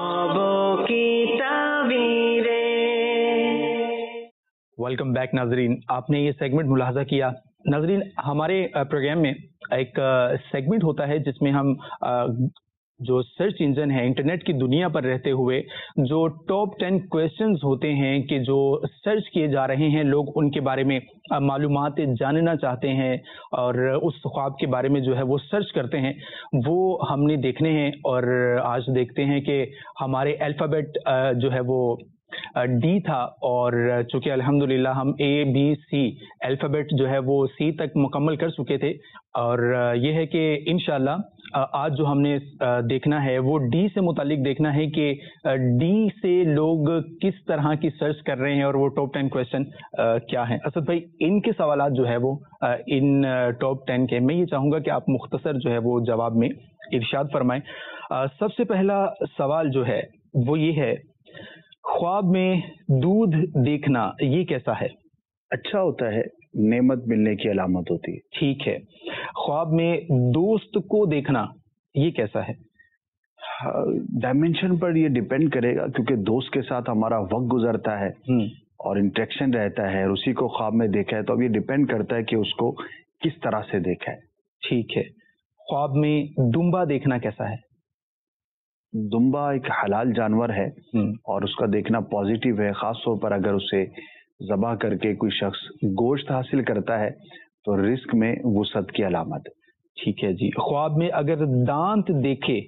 Speaker 2: वेलकम बैक नाजरीन, आपने ये सेगमेंट मुलाहजा किया। नाजरीन, हमारे प्रोग्राम में एक सेगमेंट होता है जिसमें हम जो सर्च इंजन है, इंटरनेट की दुनिया पर रहते हुए जो टॉप 10 क्वेश्चंस होते हैं कि जो सर्च किए जा रहे हैं, लोग उनके बारे में मालूमात जानना चाहते हैं और उस ख्वाब के बारे में जो है वो सर्च करते हैं, वो हमने देखने हैं। और आज देखते हैं कि हमारे अल्फ़ाबेट जो है वो डी था, और चूंकि अल्हम्दुलिल्लाह हम ABC अल्फ़ाबेट जो है वो C तक मुकम्मल कर चुके थे, और ये है कि इंशाल्लाह आज जो हमने देखना है वो डी से मुतालिक देखना है कि डी से लोग किस तरह की सर्च कर रहे हैं और वो टॉप 10 क्वेश्चन क्या हैं। असद भाई, इनके सवालात जो है वो इन टॉप 10 के मैं ये चाहूँगा कि आप मुख्तसर जो है वो जवाब में इरशाद फरमाएं। सबसे पहला सवाल जो है वो ये है, ख्वाब में दूध देखना ये कैसा है?
Speaker 3: अच्छा होता है, नेमत मिलने की अलामत होती है।
Speaker 2: ठीक है। ख्वाब में दोस्त को देखना ये कैसा है?
Speaker 3: डायमेंशन पर ये डिपेंड करेगा, क्योंकि दोस्त के साथ हमारा वक्त गुजरता है और इंटरेक्शन रहता है, और उसी को ख्वाब में देखा है, तो अब ये डिपेंड करता है कि उसको किस तरह से देखा है।
Speaker 2: ठीक है। ख्वाब में दुम्बा देखना कैसा है?
Speaker 3: दुम्बा एक हलाल जानवर है और उसका देखना पॉजिटिव है, खास तौर पर अगर उसे ذبح کر کے کوئی شخص گوشت حاصل کرتا ہے تو رزق میں وسعت کی علامت ہے.
Speaker 2: ٹھیک ہے جی. خواب میں اگر دانت دیکھے؟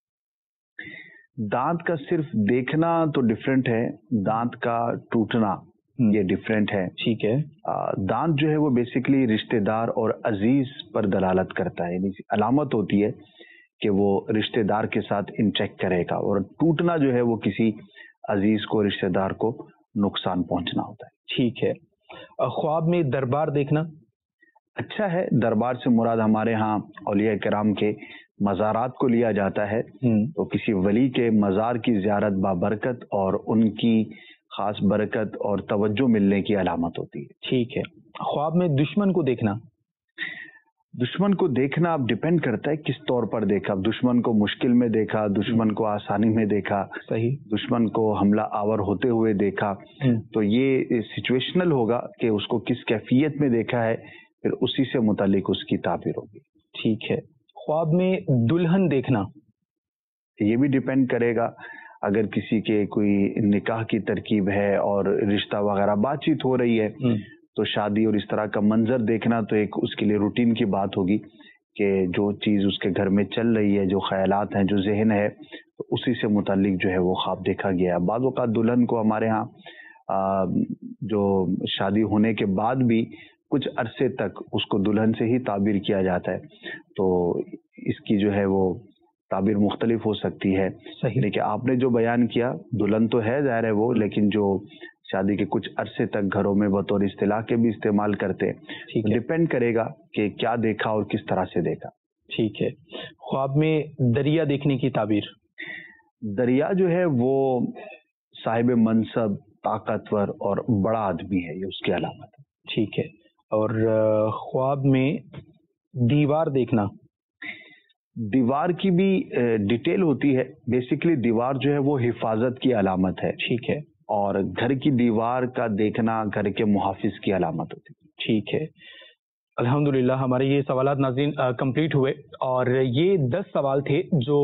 Speaker 3: دانت کا صرف دیکھنا تو ڈفرینٹ ہے، دانت کا ٹوٹنا یہ ڈفرینٹ ہے.
Speaker 2: ٹھیک ہے.
Speaker 3: دانت جو ہے وہ بیسیکلی رشتہ دار اور عزیز پر دلالت کرتا ہے، یعنی علامت ہوتی ہے کہ وہ رشتہ دار کے ساتھ انٹریکٹ کرے گا، اور ٹوٹنا جو ہے وہ کسی عزیز کو، رشتہ دار کو نقصان پہنچنا ہوتا ہے.
Speaker 2: ٹھیک ہے. خواب میں دربار دیکھنا؟
Speaker 3: اچھا ہے. دربار سے مراد ہمارے ہاں اولیاء کرام کے مزارات کو لیا جاتا ہے، تو کسی ولی کے مزار کی زیارت بابرکت اور ان کی خاص برکت اور توجہ ملنے کی علامت ہوتی ہے.
Speaker 2: ٹھیک ہے. خواب میں دشمن کو دیکھنا؟
Speaker 3: دشمن کو دیکھنا اب ڈپینڈ کرتا ہے کس طور پر دیکھا. دشمن کو مشکل میں دیکھا، دشمن کو آسانی میں دیکھا،
Speaker 2: صحیح،
Speaker 3: دشمن کو حملہ آور ہوتے ہوئے دیکھا، تو یہ سچویشنل ہوگا کہ اس کو کس کیفیت میں دیکھا ہے، پھر اسی سے متعلق اس کی تعبیر ہوگی.
Speaker 2: ٹھیک ہے. خواب میں دلہن دیکھنا؟
Speaker 3: یہ بھی ڈپینڈ کرے گا. اگر کسی کے کوئی نکاح کی ترکیب ہے اور رشتہ وغیرہ بات چیت ہو رہی ہے تو شادی اور اس طرح کا منظر دیکھنا تو ایک اس کے لیے روٹین کی بات ہوگی کہ جو چیز اس کے گھر میں چل رہی ہے، جو خیالات ہیں، جو ذہن ہے، تو اسی سے متعلق جو ہے وہ خواب دیکھا گیا. بعض اوقات دلہن کو ہمارے ہاں جو شادی ہونے کے بعد بھی کچھ عرصے تک اس کو دلہن سے ہی تعبیر کیا جاتا ہے، تو اس کی جو ہے وہ تعبیر مختلف ہو سکتی ہے. لیکن آپ نے جو بیان کیا دلہن تو ہے ظاہر ہے وہ، لیکن جو شادی کے کچھ عرصے تک گھروں میں بطور اصطلاح کے بھی استعمال کرتے ہیں، ڈپینڈ کرے گا کہ کیا دیکھا اور کس طرح سے دیکھا.
Speaker 2: ٹھیک ہے. خواب میں دریا دیکھنے کی تعبیر؟
Speaker 3: دریا جو ہے وہ صاحب منصب، طاقتور اور بڑا آدمی ہے، یہ اس کی علامت ہے.
Speaker 2: ٹھیک ہے. اور خواب میں دیوار دیکھنا؟
Speaker 3: دیوار کی بھی ڈیٹیل ہوتی ہے. بیسیکلی دیوار جو ہے وہ حفاظت کی علامت ہے.
Speaker 2: ٹھیک ہے.
Speaker 3: اور گھر کی دیوار کا دیکھنا گھر کے محافظ کی علامت ہوتی ہے.
Speaker 2: ٹھیک ہے. الحمدللہ ہمارے یہ سوالات ناظرین کمپلیٹ ہوئے، اور یہ 10 سوال تھے جو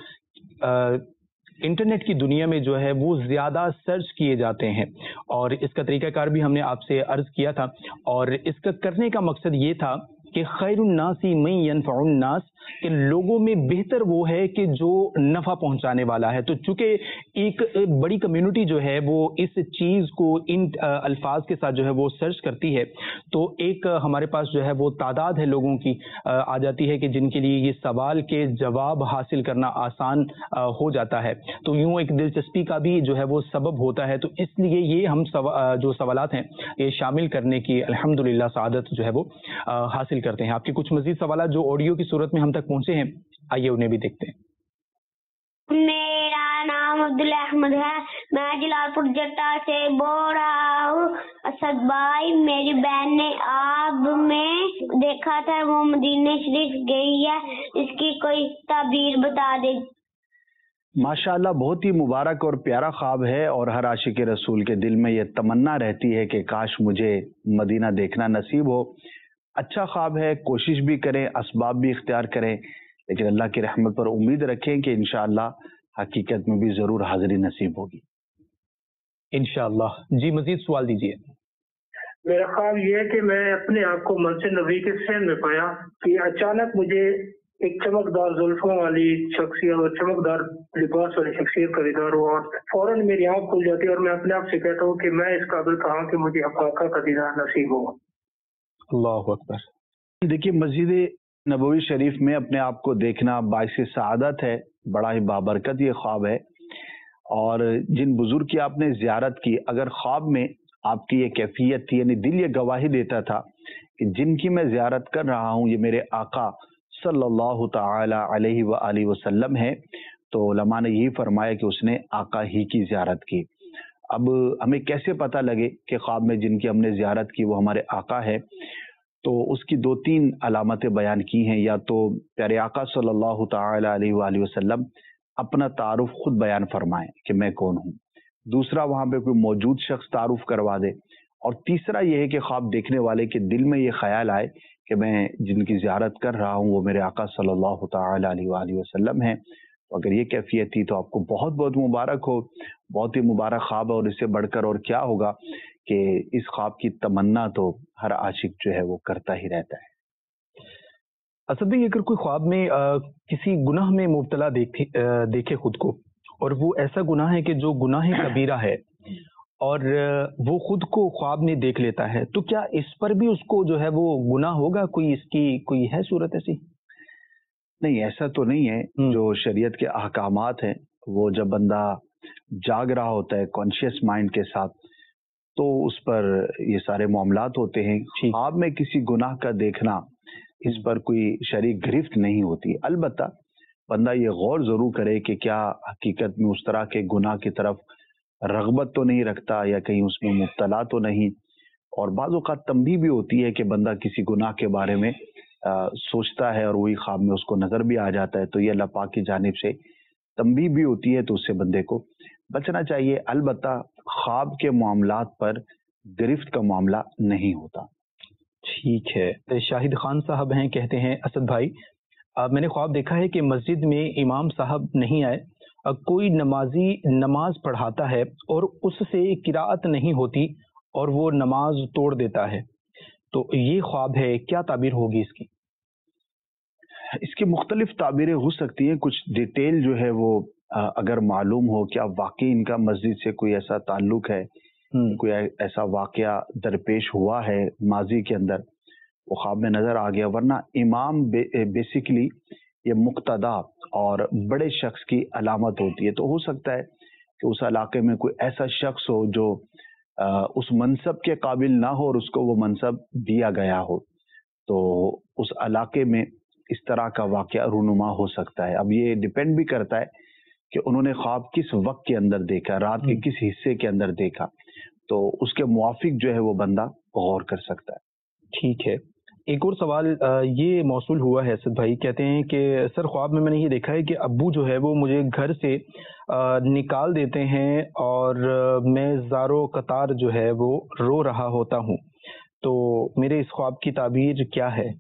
Speaker 2: انٹرنیٹ کی دنیا میں جو ہے وہ زیادہ سرچ کیے جاتے ہیں، اور اس کا طریقہ کار بھی ہم نے آپ سے عرض کیا تھا، اور اس کا کرنے کا مقصد یہ تھا کہ خیر الناس من ینفع الناس، کہ لوگوں میں بہتر وہ ہے کہ جو نفع پہنچانے والا ہے. تو چونکہ ایک بڑی کمیونٹی جو ہے وہ اس چیز کو ان الفاظ کے ساتھ جو ہے وہ سرچ کرتی ہے، تو ایک ہمارے پاس جو ہے وہ تعداد ہے لوگوں کی آ جاتی ہے کہ جن کے لیے یہ سوال کے جواب حاصل کرنا آسان ہو جاتا ہے. تو یوں ایک دلچسپی کا بھی جو ہے وہ سبب ہوتا ہے. تو اس لیے یہ ہم جو سوالات ہیں یہ شامل کرنے کی الحمدللہ سعادت جو ہے وہ حاصل کرتے ہیں. آپ کے کچھ مزید سوالات جو آڈیو کی صورت میں ہم تک پہنچے ہیں، آئیے انہیں بھی دیکھتے ہیں.
Speaker 14: میرا نام عبداللہ احمد ہے، میں جلال پور جٹا سے بول رہا ہوں. اسد بھائی، میری بہن نے آپ میں دیکھا تھا وہ مدینہ شریف گئی ہے، اس کی کوئی تعبیر بتا دے.
Speaker 3: ماشاءاللہ بہت ہی مبارک اور پیارا خواب ہے، اور ہر عاشق رسول کے دل میں یہ تمنا رہتی ہے کہ کاش مجھے مدینہ دیکھنا نصیب ہو. اچھا خواب ہے، کوشش بھی کریں، اسباب بھی اختیار کریں، لیکن اللہ کی رحمت پر امید رکھیں کہ انشاءاللہ حقیقت میں بھی ضرور حاضری نصیب ہوگی
Speaker 2: انشاءاللہ. جی مزید سوال دیجیے.
Speaker 15: میرا خواب یہ ہے کہ میں اپنے آپ کو مسجد نبوی کے صحن میں پایا کہ اچانک مجھے ایک چمکدار زلفوں والی شخصیت اور چمکدار لباس والی شخصیت کا دیدار ہوا، اور فوراً میری آنکھ کھل جاتی ہے اور میں اپنے آپ سے کہتا ہوں کہ میں اس قابل کہاں کہ مجھے آقا کا دیدار نصیب ہوا.
Speaker 2: اللہ اکبر.
Speaker 3: دیکھیے مسجد نبوی شریف میں اپنے آپ کو دیکھنا باعث سعادت ہے، بڑا ہی بابرکت یہ خواب ہے. اور جن بزرگ کی آپ نے زیارت کی، اگر خواب میں آپ کی یہ کیفیت تھی، یعنی دل یہ گواہی دیتا تھا کہ جن کی میں زیارت کر رہا ہوں یہ میرے آقا صلی اللہ تعالی علیہ وآلہ وسلم ہے، تو علماء نے یہی فرمایا کہ اس نے آقا ہی کی زیارت کی. اب ہمیں کیسے پتہ لگے کہ خواب میں جن کی ہم نے زیارت کی وہ ہمارے آقا ہے؟ تو اس کی 2-3 علامتیں بیان کی ہیں. یا تو پیارے آقا صلی اللہ تعالی علیہ وآلہ وسلم اپنا تعارف خود بیان فرمائیں کہ میں کون ہوں. دوسرا وہاں پہ کوئی موجود شخص تعارف کروا دے. اور تیسرا یہ ہے کہ خواب دیکھنے والے کے دل میں یہ خیال آئے کہ میں جن کی زیارت کر رہا ہوں وہ میرے آقا صلی اللہ تعالی علیہ وآلہ وسلم ہیں. تو اگر یہ کیفیت تھی تو آپ کو بہت بہت مبارک ہو، بہت ہی مبارک خواب ہے. اور اس سے بڑھ کر اور کیا ہوگا کہ اس خواب کی تمنا تو ہر عاشق جو ہے وہ کرتا ہی رہتا ہے۔
Speaker 2: اسد بھائی، اگر کوئی خواب میں کسی گناہ میں مبتلا دیکھے خود کو، اور وہ ایسا گناہ ہے کہ جو گناہ کبیرہ ہے، اور وہ خود کو خواب میں دیکھ لیتا ہے، تو کیا اس پر بھی اس کو جو ہے وہ گناہ ہوگا؟ کوئی اس کی کوئی ہے صورت ایسی؟
Speaker 3: نہیں، ایسا تو نہیں ہے۔ جو شریعت کے احکامات ہیں وہ جب بندہ جاگ رہا ہوتا ہے کانشیس مائنڈ کے ساتھ، تو اس پر یہ سارے معاملات ہوتے ہیں۔ خواب میں کسی گناہ کا دیکھنا، اس پر کوئی شرعی گرفت نہیں ہوتی۔ البتہ بندہ یہ غور ضرور کرے کہ کیا حقیقت میں اس طرح کے گناہ کی طرف رغبت تو نہیں رکھتا، یا کہیں اس میں مبتلا تو نہیں۔ اور بعض اوقات تنبیہ بھی ہوتی ہے کہ بندہ کسی گناہ کے بارے میں سوچتا ہے اور وہی خواب میں اس کو نظر بھی آ جاتا ہے، تو یہ اللہ پاک کی جانب سے تنبیہ بھی ہوتی ہے، تو اس سے بندے کو بچنا چاہیے۔ البتہ خواب کے معاملات پر گرفت کا معاملہ نہیں ہوتا۔
Speaker 2: ٹھیک ہے۔ شاہد خان صاحب ہیں، کہتے ہیں اسد بھائی، میں نے خواب دیکھا ہے کہ مسجد میں امام صاحب نہیں آئے، کوئی نمازی نماز پڑھاتا ہے اور اس سے قراءت نہیں ہوتی اور وہ نماز توڑ دیتا ہے، تو یہ خواب ہے، کیا تعبیر ہوگی اس کی؟
Speaker 3: اس کی مختلف تعبیریں ہو سکتی ہیں۔ کچھ ڈیٹیل جو ہے وہ اگر معلوم ہو کیا واقعی ان کا مسجد سے کوئی ایسا تعلق ہے، کوئی ایسا واقعہ درپیش ہوا ہے ماضی کے اندر، وہ خواب میں نظر آ گیا۔ ورنہ امام بیسیکلی یہ مقتدا اور بڑے شخص کی علامت ہوتی ہے، تو ہو سکتا ہے کہ اس علاقے میں کوئی ایسا شخص ہو جو اس منصب کے قابل نہ ہو اور اس کو وہ منصب دیا گیا ہو، تو اس علاقے میں اس طرح کا واقعہ رونما ہو سکتا ہے۔ اب یہ ڈیپینڈ بھی کرتا ہے کہ انہوں نے خواب کس وقت کے اندر دیکھا، رات کے کس حصے کے اندر دیکھا، تو اس کے موافق جو ہے وہ بندہ غور کر سکتا ہے۔
Speaker 2: ٹھیک ہے۔ ایک اور سوال یہ موصول ہوا ہے اسد بھائی، کہتے ہیں کہ سر خواب میں نے یہ دیکھا ہے کہ ابو جو ہے وہ مجھے گھر سے نکال دیتے ہیں اور میں زارو قطار جو ہے وہ رو رہا ہوتا ہوں، تو میرے اس خواب کی تعبیر کیا ہے؟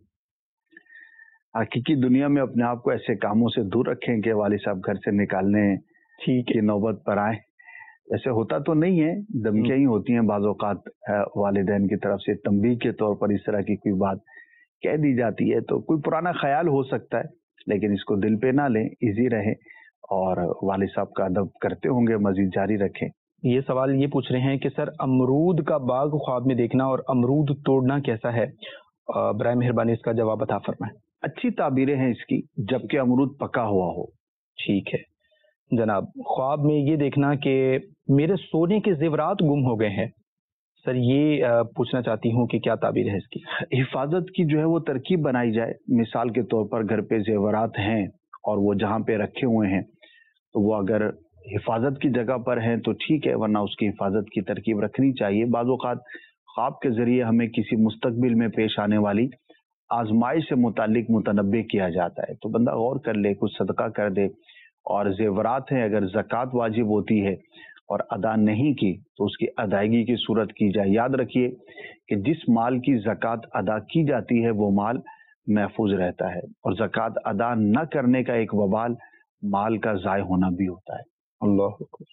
Speaker 3: حقیقی دنیا میں اپنے آپ کو ایسے کاموں سے دور رکھیں کہ والد صاحب گھر سے نکالنے کی نوبت پر آئیں۔ ایسے ہوتا تو نہیں ہے، دھمکیاں ہی ہوتی ہیں بعض اوقات والدین کی طرف سے، تنبیہ کے طور پر اس طرح کی کوئی بات کہہ دی جاتی ہے، تو کوئی پرانا خیال ہو سکتا ہے، لیکن اس کو دل پہ نہ لیں، ایزی رہیں اور والد صاحب کا ادب کرتے ہوں گے، مزید جاری رکھیں۔
Speaker 2: یہ سوال یہ پوچھ رہے ہیں کہ سر امرود کا باغ خواب میں دیکھنا اور امرود توڑنا کیسا ہے؟ برائے مہربانی اس کا جواب عطا فرمائیں۔
Speaker 3: اچھی تعبیریں ہیں اس کی، جبکہ امرود پکا ہوا ہو۔
Speaker 2: ٹھیک ہے جناب۔ خواب میں یہ دیکھنا کہ میرے سونے کے زیورات گم ہو گئے ہیں، سر یہ پوچھنا چاہتی ہوں کہ کیا تعبیر ہے اس کی؟
Speaker 3: حفاظت کی جو ہے وہ ترکیب بنائی جائے۔ مثال کے طور پر گھر پہ زیورات ہیں اور وہ جہاں پہ رکھے ہوئے ہیں، تو وہ اگر حفاظت کی جگہ پر ہیں تو ٹھیک ہے، ورنہ اس کی حفاظت کی ترکیب رکھنی چاہیے۔ بعض اوقات خواب کے ذریعے ہمیں کسی مستقبل میں پیش آنے والی آزمائش سے متعلق متنبع کیا جاتا ہے، تو بندہ غور کر لے، کچھ صدقہ کر دے۔ اور زیورات ہیں، اگر زکوٰۃ واجب ہوتی ہے اور ادا نہیں کی تو اس کی ادائیگی کی صورت کی جائے۔ یاد رکھیے کہ جس مال کی زکوٰۃ ادا کی جاتی ہے وہ مال محفوظ رہتا ہے، اور زکوٰۃ ادا نہ کرنے کا ایک وبال مال کا ضائع ہونا بھی ہوتا ہے۔
Speaker 2: اللہ اکبر۔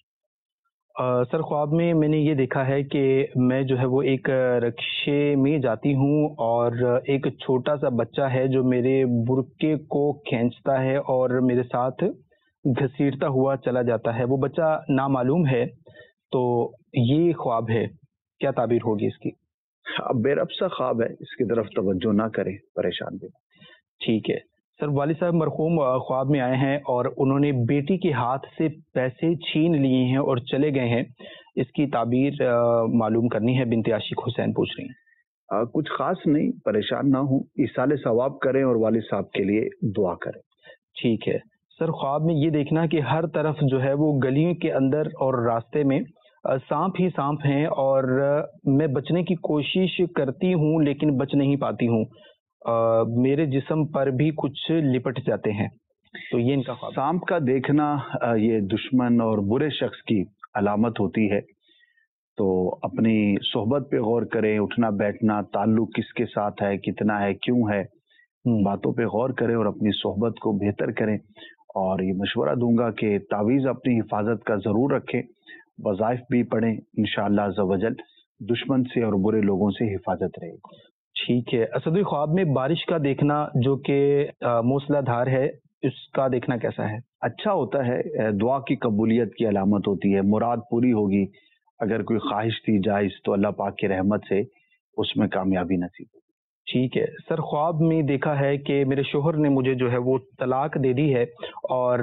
Speaker 2: سر خواب میں نے یہ دیکھا ہے کہ میں جو ہے وہ ایک رکشے میں جاتی ہوں اور ایک چھوٹا سا بچہ ہے جو میرے برقعے کو کھینچتا ہے اور میرے ساتھ گھسیٹتا ہوا چلا جاتا ہے۔ وہ بچہ نامعلوم ہے، تو یہ خواب ہے، کیا تعبیر ہوگی اس کی؟
Speaker 3: بے رب سا خواب ہے، اس کی طرف توجہ نہ کریں، پریشان بھی۔
Speaker 2: ٹھیک ہے سر۔ والد صاحب مرحوم خواب میں آئے ہیں اور انہوں نے بیٹی کے ہاتھ سے پیسے چھین لیے ہیں اور چلے گئے ہیں، اس کی تعبیر معلوم کرنی ہے، بنت عاشق حسین پوچھ رہی ہیں۔
Speaker 3: کچھ خاص نہیں، پریشان نہ ہوں، ایصال ثواب کریں اور والد صاحب کے لیے دعا کریں۔
Speaker 2: ٹھیک ہے سر۔ خواب میں یہ دیکھنا کہ ہر طرف جو ہے وہ گلیوں کے اندر اور راستے میں سانپ ہی سانپ ہیں اور میں بچنے کی کوشش کرتی ہوں لیکن بچ نہیں پاتی ہوں، میرے جسم پر بھی کچھ لپٹ جاتے ہیں، تو یہ ان کا خواب۔
Speaker 3: سانپ کا دیکھنا یہ دشمن اور برے شخص کی علامت ہوتی ہے، تو اپنی صحبت پہ غور کریں، اٹھنا بیٹھنا، تعلق کس کے ساتھ ہے، کتنا ہے، کیوں ہے، باتوں پہ غور کریں اور اپنی صحبت کو بہتر کریں۔ اور یہ مشورہ دوں گا کہ تعویذ اپنی حفاظت کا ضرور رکھیں، وظائف بھی پڑھیں، انشاءاللہ عز و جل दुश्मन से और बुरे लोगों से हिफाजत रहेगी।
Speaker 2: ठीक है। असद भाई, ख्वाब में बारिश का देखना जो कि मूसलाधार है, इसका देखना कैसा है?
Speaker 3: अच्छा होता है, दुआ की कबूलियत की अलामत होती है, मुराद पूरी होगी। अगर कोई ख्वाहिश थी जायज़ तो अल्लाह पाक की रहमत से उसमें कामयाबी नसीब।
Speaker 2: ठीक है सर, ख्वाब में देखा है कि मेरे शोहर ने मुझे जो है वो तलाक दे दी है और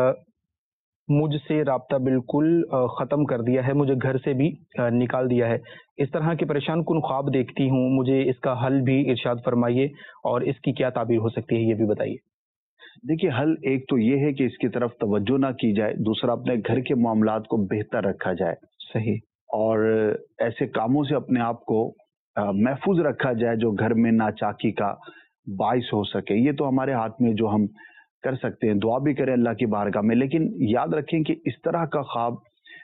Speaker 2: मुझसे राब्ता बिल्कुल ख़त्म कर दिया है, मुझे घर से भी निकाल दिया है। इस तरह के परेशान कुन ख्वाब देखती हूँ, मुझे इसका हल भी इरशाद फरमाइए और इसकी क्या ताबीर हो सकती है ये भी बताइए।
Speaker 3: देखिए, हल एक तो ये है कि इसकी तरफ तवज्जो ना की जाए, दूसरा अपने घर के मामलात को बेहतर रखा जाए।
Speaker 2: सही।
Speaker 3: और ऐसे कामों से अपने आप को महफूज रखा जाए जो घर में नाचाकी का बाइस हो सके। ये तो हमारे हाथ में जो हम कर सकते हैं, दुआ भी करें अल्लाह की बारगाह में, लेकिन याद रखें कि इस तरह का ख्वाब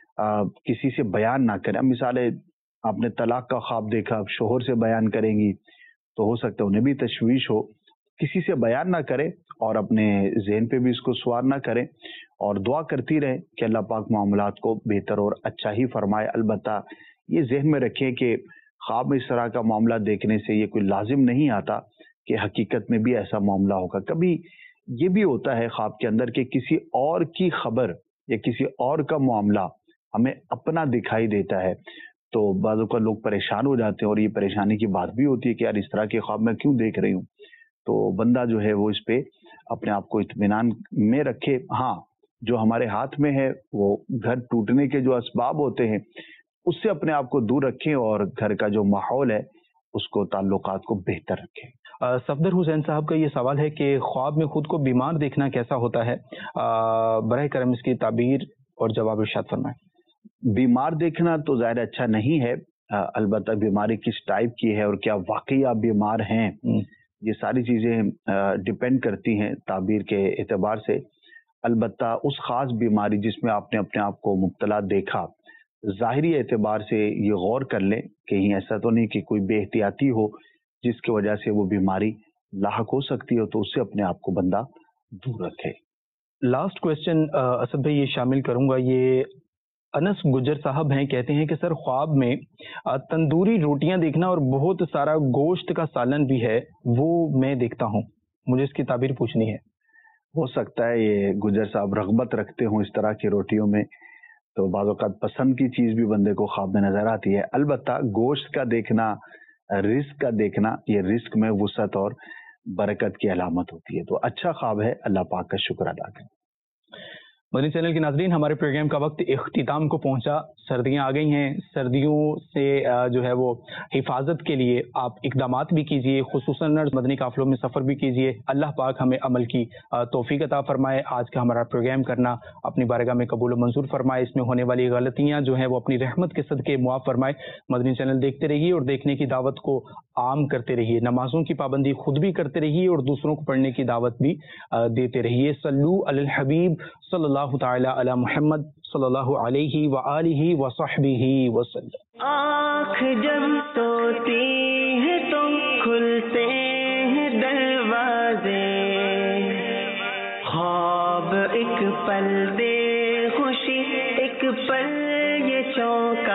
Speaker 3: किसी से बयान ना करें। मिसाल आपने तलाक का ख्वाब देखा, अब शोहर से बयान करेंगी तो हो सकता है उन्हें भी तशवीश हो। किसी से बयान ना करें और अपने जहन पे भी इसको सवार ना करें और दुआ करती रहें कि अल्लाह पाक मामलात को बेहतर और अच्छा ही फरमाए। अलबत्ता ये जहन में रखें कि ख्वाब में इस तरह का मामला देखने से ये कोई लाजिम नहीं आता कि हकीकत में भी ऐसा मामला होगा। कभी ये भी होता है ख्वाब के अंदर कि किसी और की खबर या किसी और का मामला हमें अपना दिखाई देता है, तो बाज़ों का लोग परेशान हो जाते हैं और ये परेशानी की बात भी होती है कि यार इस तरह के ख्वाब मैं क्यों देख रही हूँ। तो बंदा जो है वो इस पे अपने आप को इत्मीनान में रखे। हाँ, जो हमारे हाथ में है वो घर टूटने के जो असबाब होते हैं उससे अपने आप को दूर रखें और घर का जो माहौल है उसको, ताल्लुकात को बेहतर रखें।
Speaker 2: सफदर हुसैन साहब का ये सवाल है कि ख्वाब में खुद को बीमार देखना कैसा होता है, बराए करम इसकी ताबीर और जवाब इरशाद फरमाएं।
Speaker 3: बीमार देखना तो ज़ाहिर अच्छा नहीं है, अलबत्ता बीमारी किस टाइप की है और क्या वाकई आप बीमार हैं, ये सारी चीज़ें डिपेंड करती हैं ताबीर के एतबार से। अलबत्ता उस ख़ास बीमारी जिसमें आपने अपने आप को मुब्तला देखा, ज़ाहिरी एतबार से ये गौर कर लें कहीं ऐसा तो नहीं कि कोई बेहतियाती हो जिसकी वजह से वो बीमारी लाहक हो सकती हो, तो उससे अपने आप को बंदा दूर रखे।
Speaker 2: लास्ट क्वेश्चन असद भाई ये शामिल करूंगा, ये अनस गुजर साहब हैं, कहते हैं कि सर ख्वाब में तंदूरी रोटियां देखना और बहुत सारा गोश्त का सालन भी है वो मैं देखता हूँ, मुझे इसकी ताबीर पूछनी है।
Speaker 3: हो सकता है ये गुजर साहब रगबत रखते हों इस तरह की रोटियों में, तो बाज़ औक़ात पसंद की चीज़ भी बंदे को ख्वाब में नज़र आती है। अलबत्ता गोश्त का देखना, रिस्क का देखना, ये रिस्क में वुसअत और बरकत की अलामत होती है। तो अच्छा ख्वाब है, अल्लाह पाक का शुक्र अदा करें।
Speaker 2: मदनी चैनल के नाज़रीन, हमारे प्रोग्राम का वक्त इख्तिताम को पहुंचा। सर्दियां आ गई हैं, सर्दियों से जो है वो हिफाजत के लिए आप इकदामात भी कीजिए, खुसूसन मदनी काफिलों में सफ़र भी कीजिए। अल्लाह पाक हमें अमल की तौफीक अता फरमाए। आज का हमारा प्रोग्राम करना अपनी बारगाह में कबूल मंजूर फरमाए। इसमें होने वाली गलतियाँ जो हैं वो अपनी रहमत के सदके मुआफ़ फरमाए। मदनी चैनल देखते रहिए और देखने की दावत को आम करते रहिए। नमाजों की पाबंदी खुद भी करते रहिए और दूसरों को पढ़ने की दावत भी देते रहिए। सल्लू अलल हबीब सल्लल्लाहु ताला अला मुहम्मद सल्लल्लाहु अलैहि व आलिहि व सहबिहि वसल्लम।
Speaker 1: आँख जब सोती है तो खुलते हैं दरवाजे, ख्वाब एक पल दे खुशी, एक पल ये चौंका।